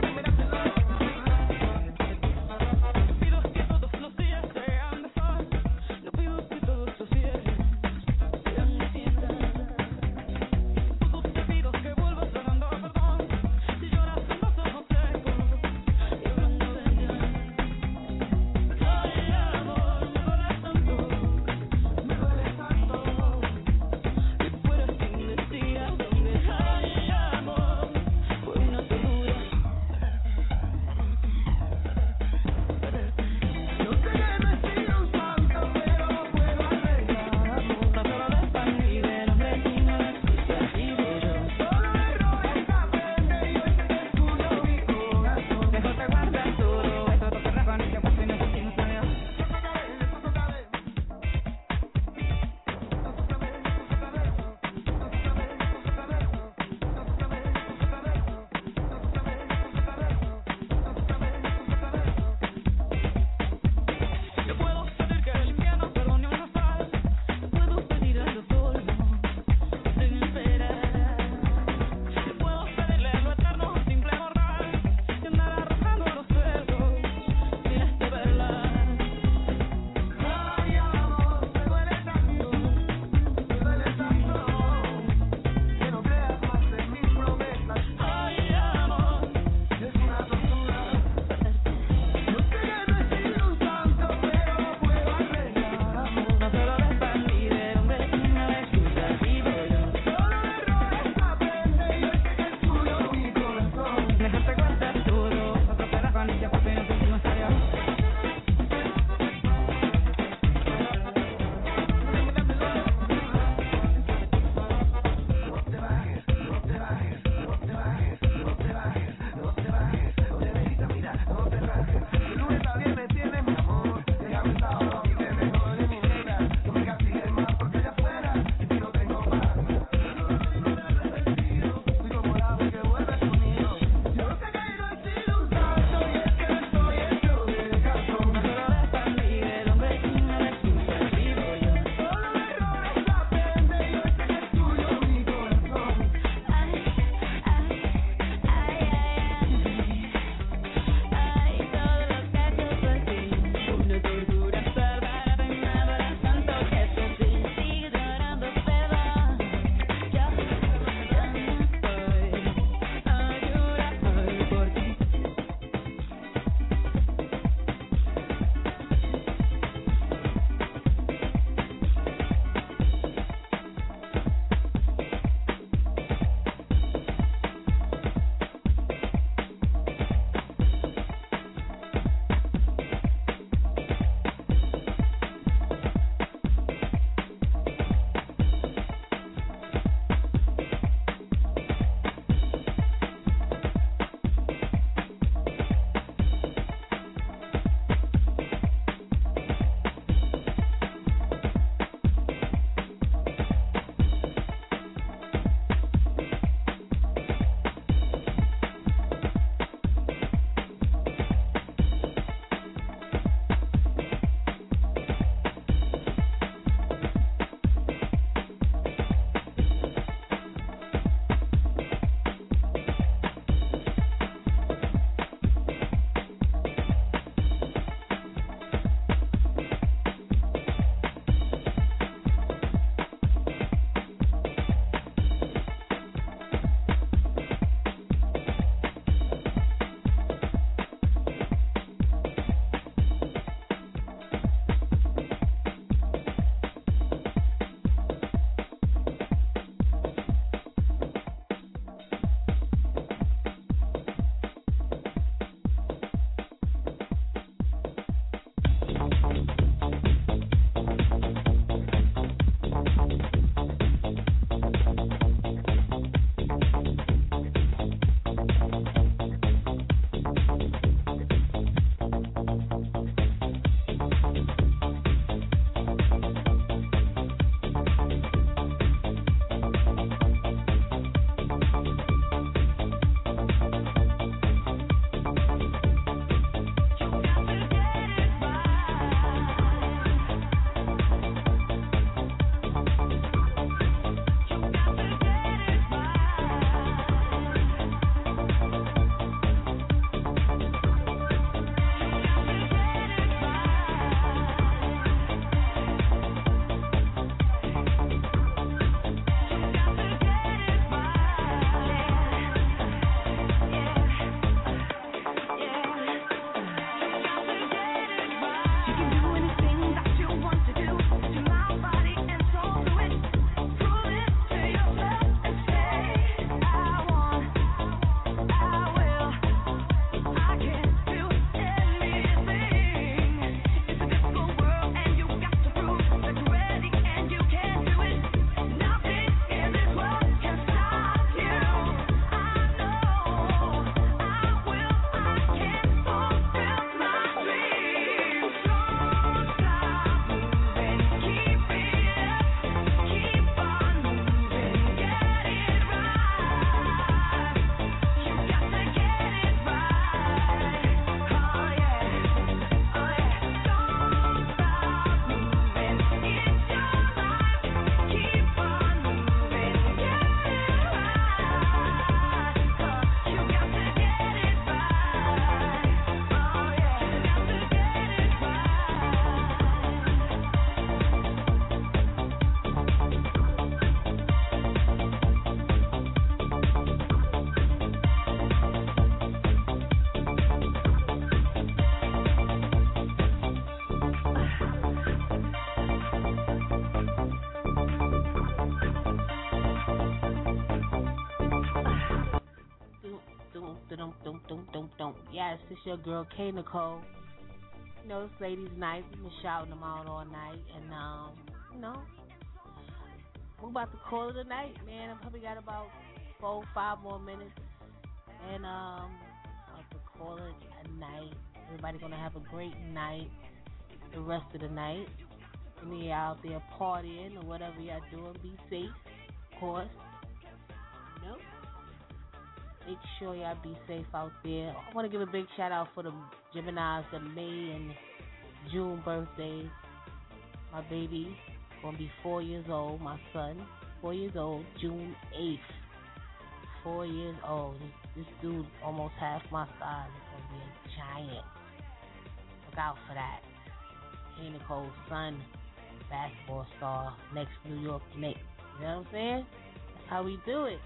Dum, dum, dum, dum. Yes, it's your girl K Nicole. You know, it's ladies' night. We've been shouting them out all night, and um, you know, we're about to call it a night, man. I probably got about four, five more minutes, and um, about to call it a night. Everybody gonna have a great night the rest of the night. And you're out there partying or whatever y'all doing, be safe, of course. You know, make sure y'all be safe out there. I want to give a big shout out for the Geminis, the May and June birthdays. My baby gonna be four years old. My son, four years old, June eighth. Four years old. This, this dude almost half my size. It's gonna be a giant. Look out for that. K Nicole's son, basketball star, next New York Knicks. You know what I'm saying? That's how we do it.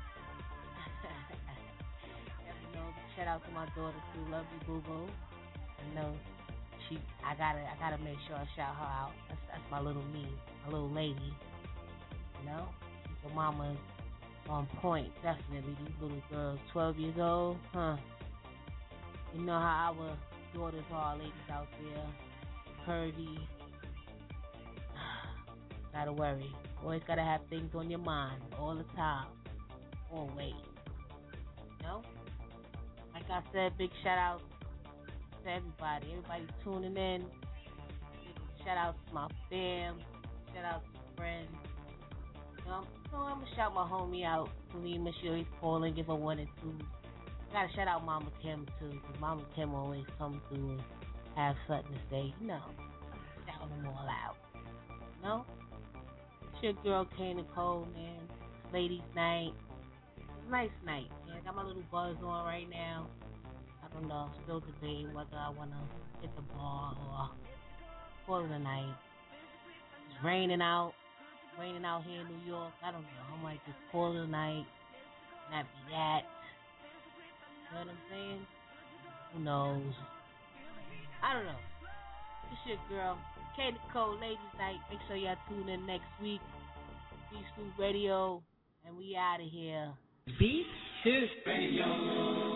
You know, shout out to my daughter too. Love you, boo boo. You know, she. I gotta. I gotta make sure I shout her out. That's that's my little me, my little lady. You know, keep her mama's on point. Definitely, these little girls, twelve years old, huh? You know how our daughters are, ladies out there. Curvy. Gotta worry. Always gotta have things on your mind all the time. Always. You know? Like I said, big shout out to everybody. Everybody tuning in. Big shout out to my fam. Shout out to friends. You know, so I'm gonna shout my homie out. Salima, she always calling, give her one and two. I gotta shout out Mama Kim too, because Mama Kim always come through and have something to say, you know, shout them all out, you know? It's your girl K Nicole, man. Ladies' night. It's a nice night, man. I got my little buzz on right now. I don't know, I'm still debating whether I want to hit the bar or call it a night. It's raining out, raining out here in New York. I don't know, I might just call it a night, not be that. You know what I'm saying? Who knows? I don't know. It's your girl, K Nicole, Ladies Night. Make sure y'all tune in next week. Beat Scoop Radio, and we out of here.
Beat Soup Radio.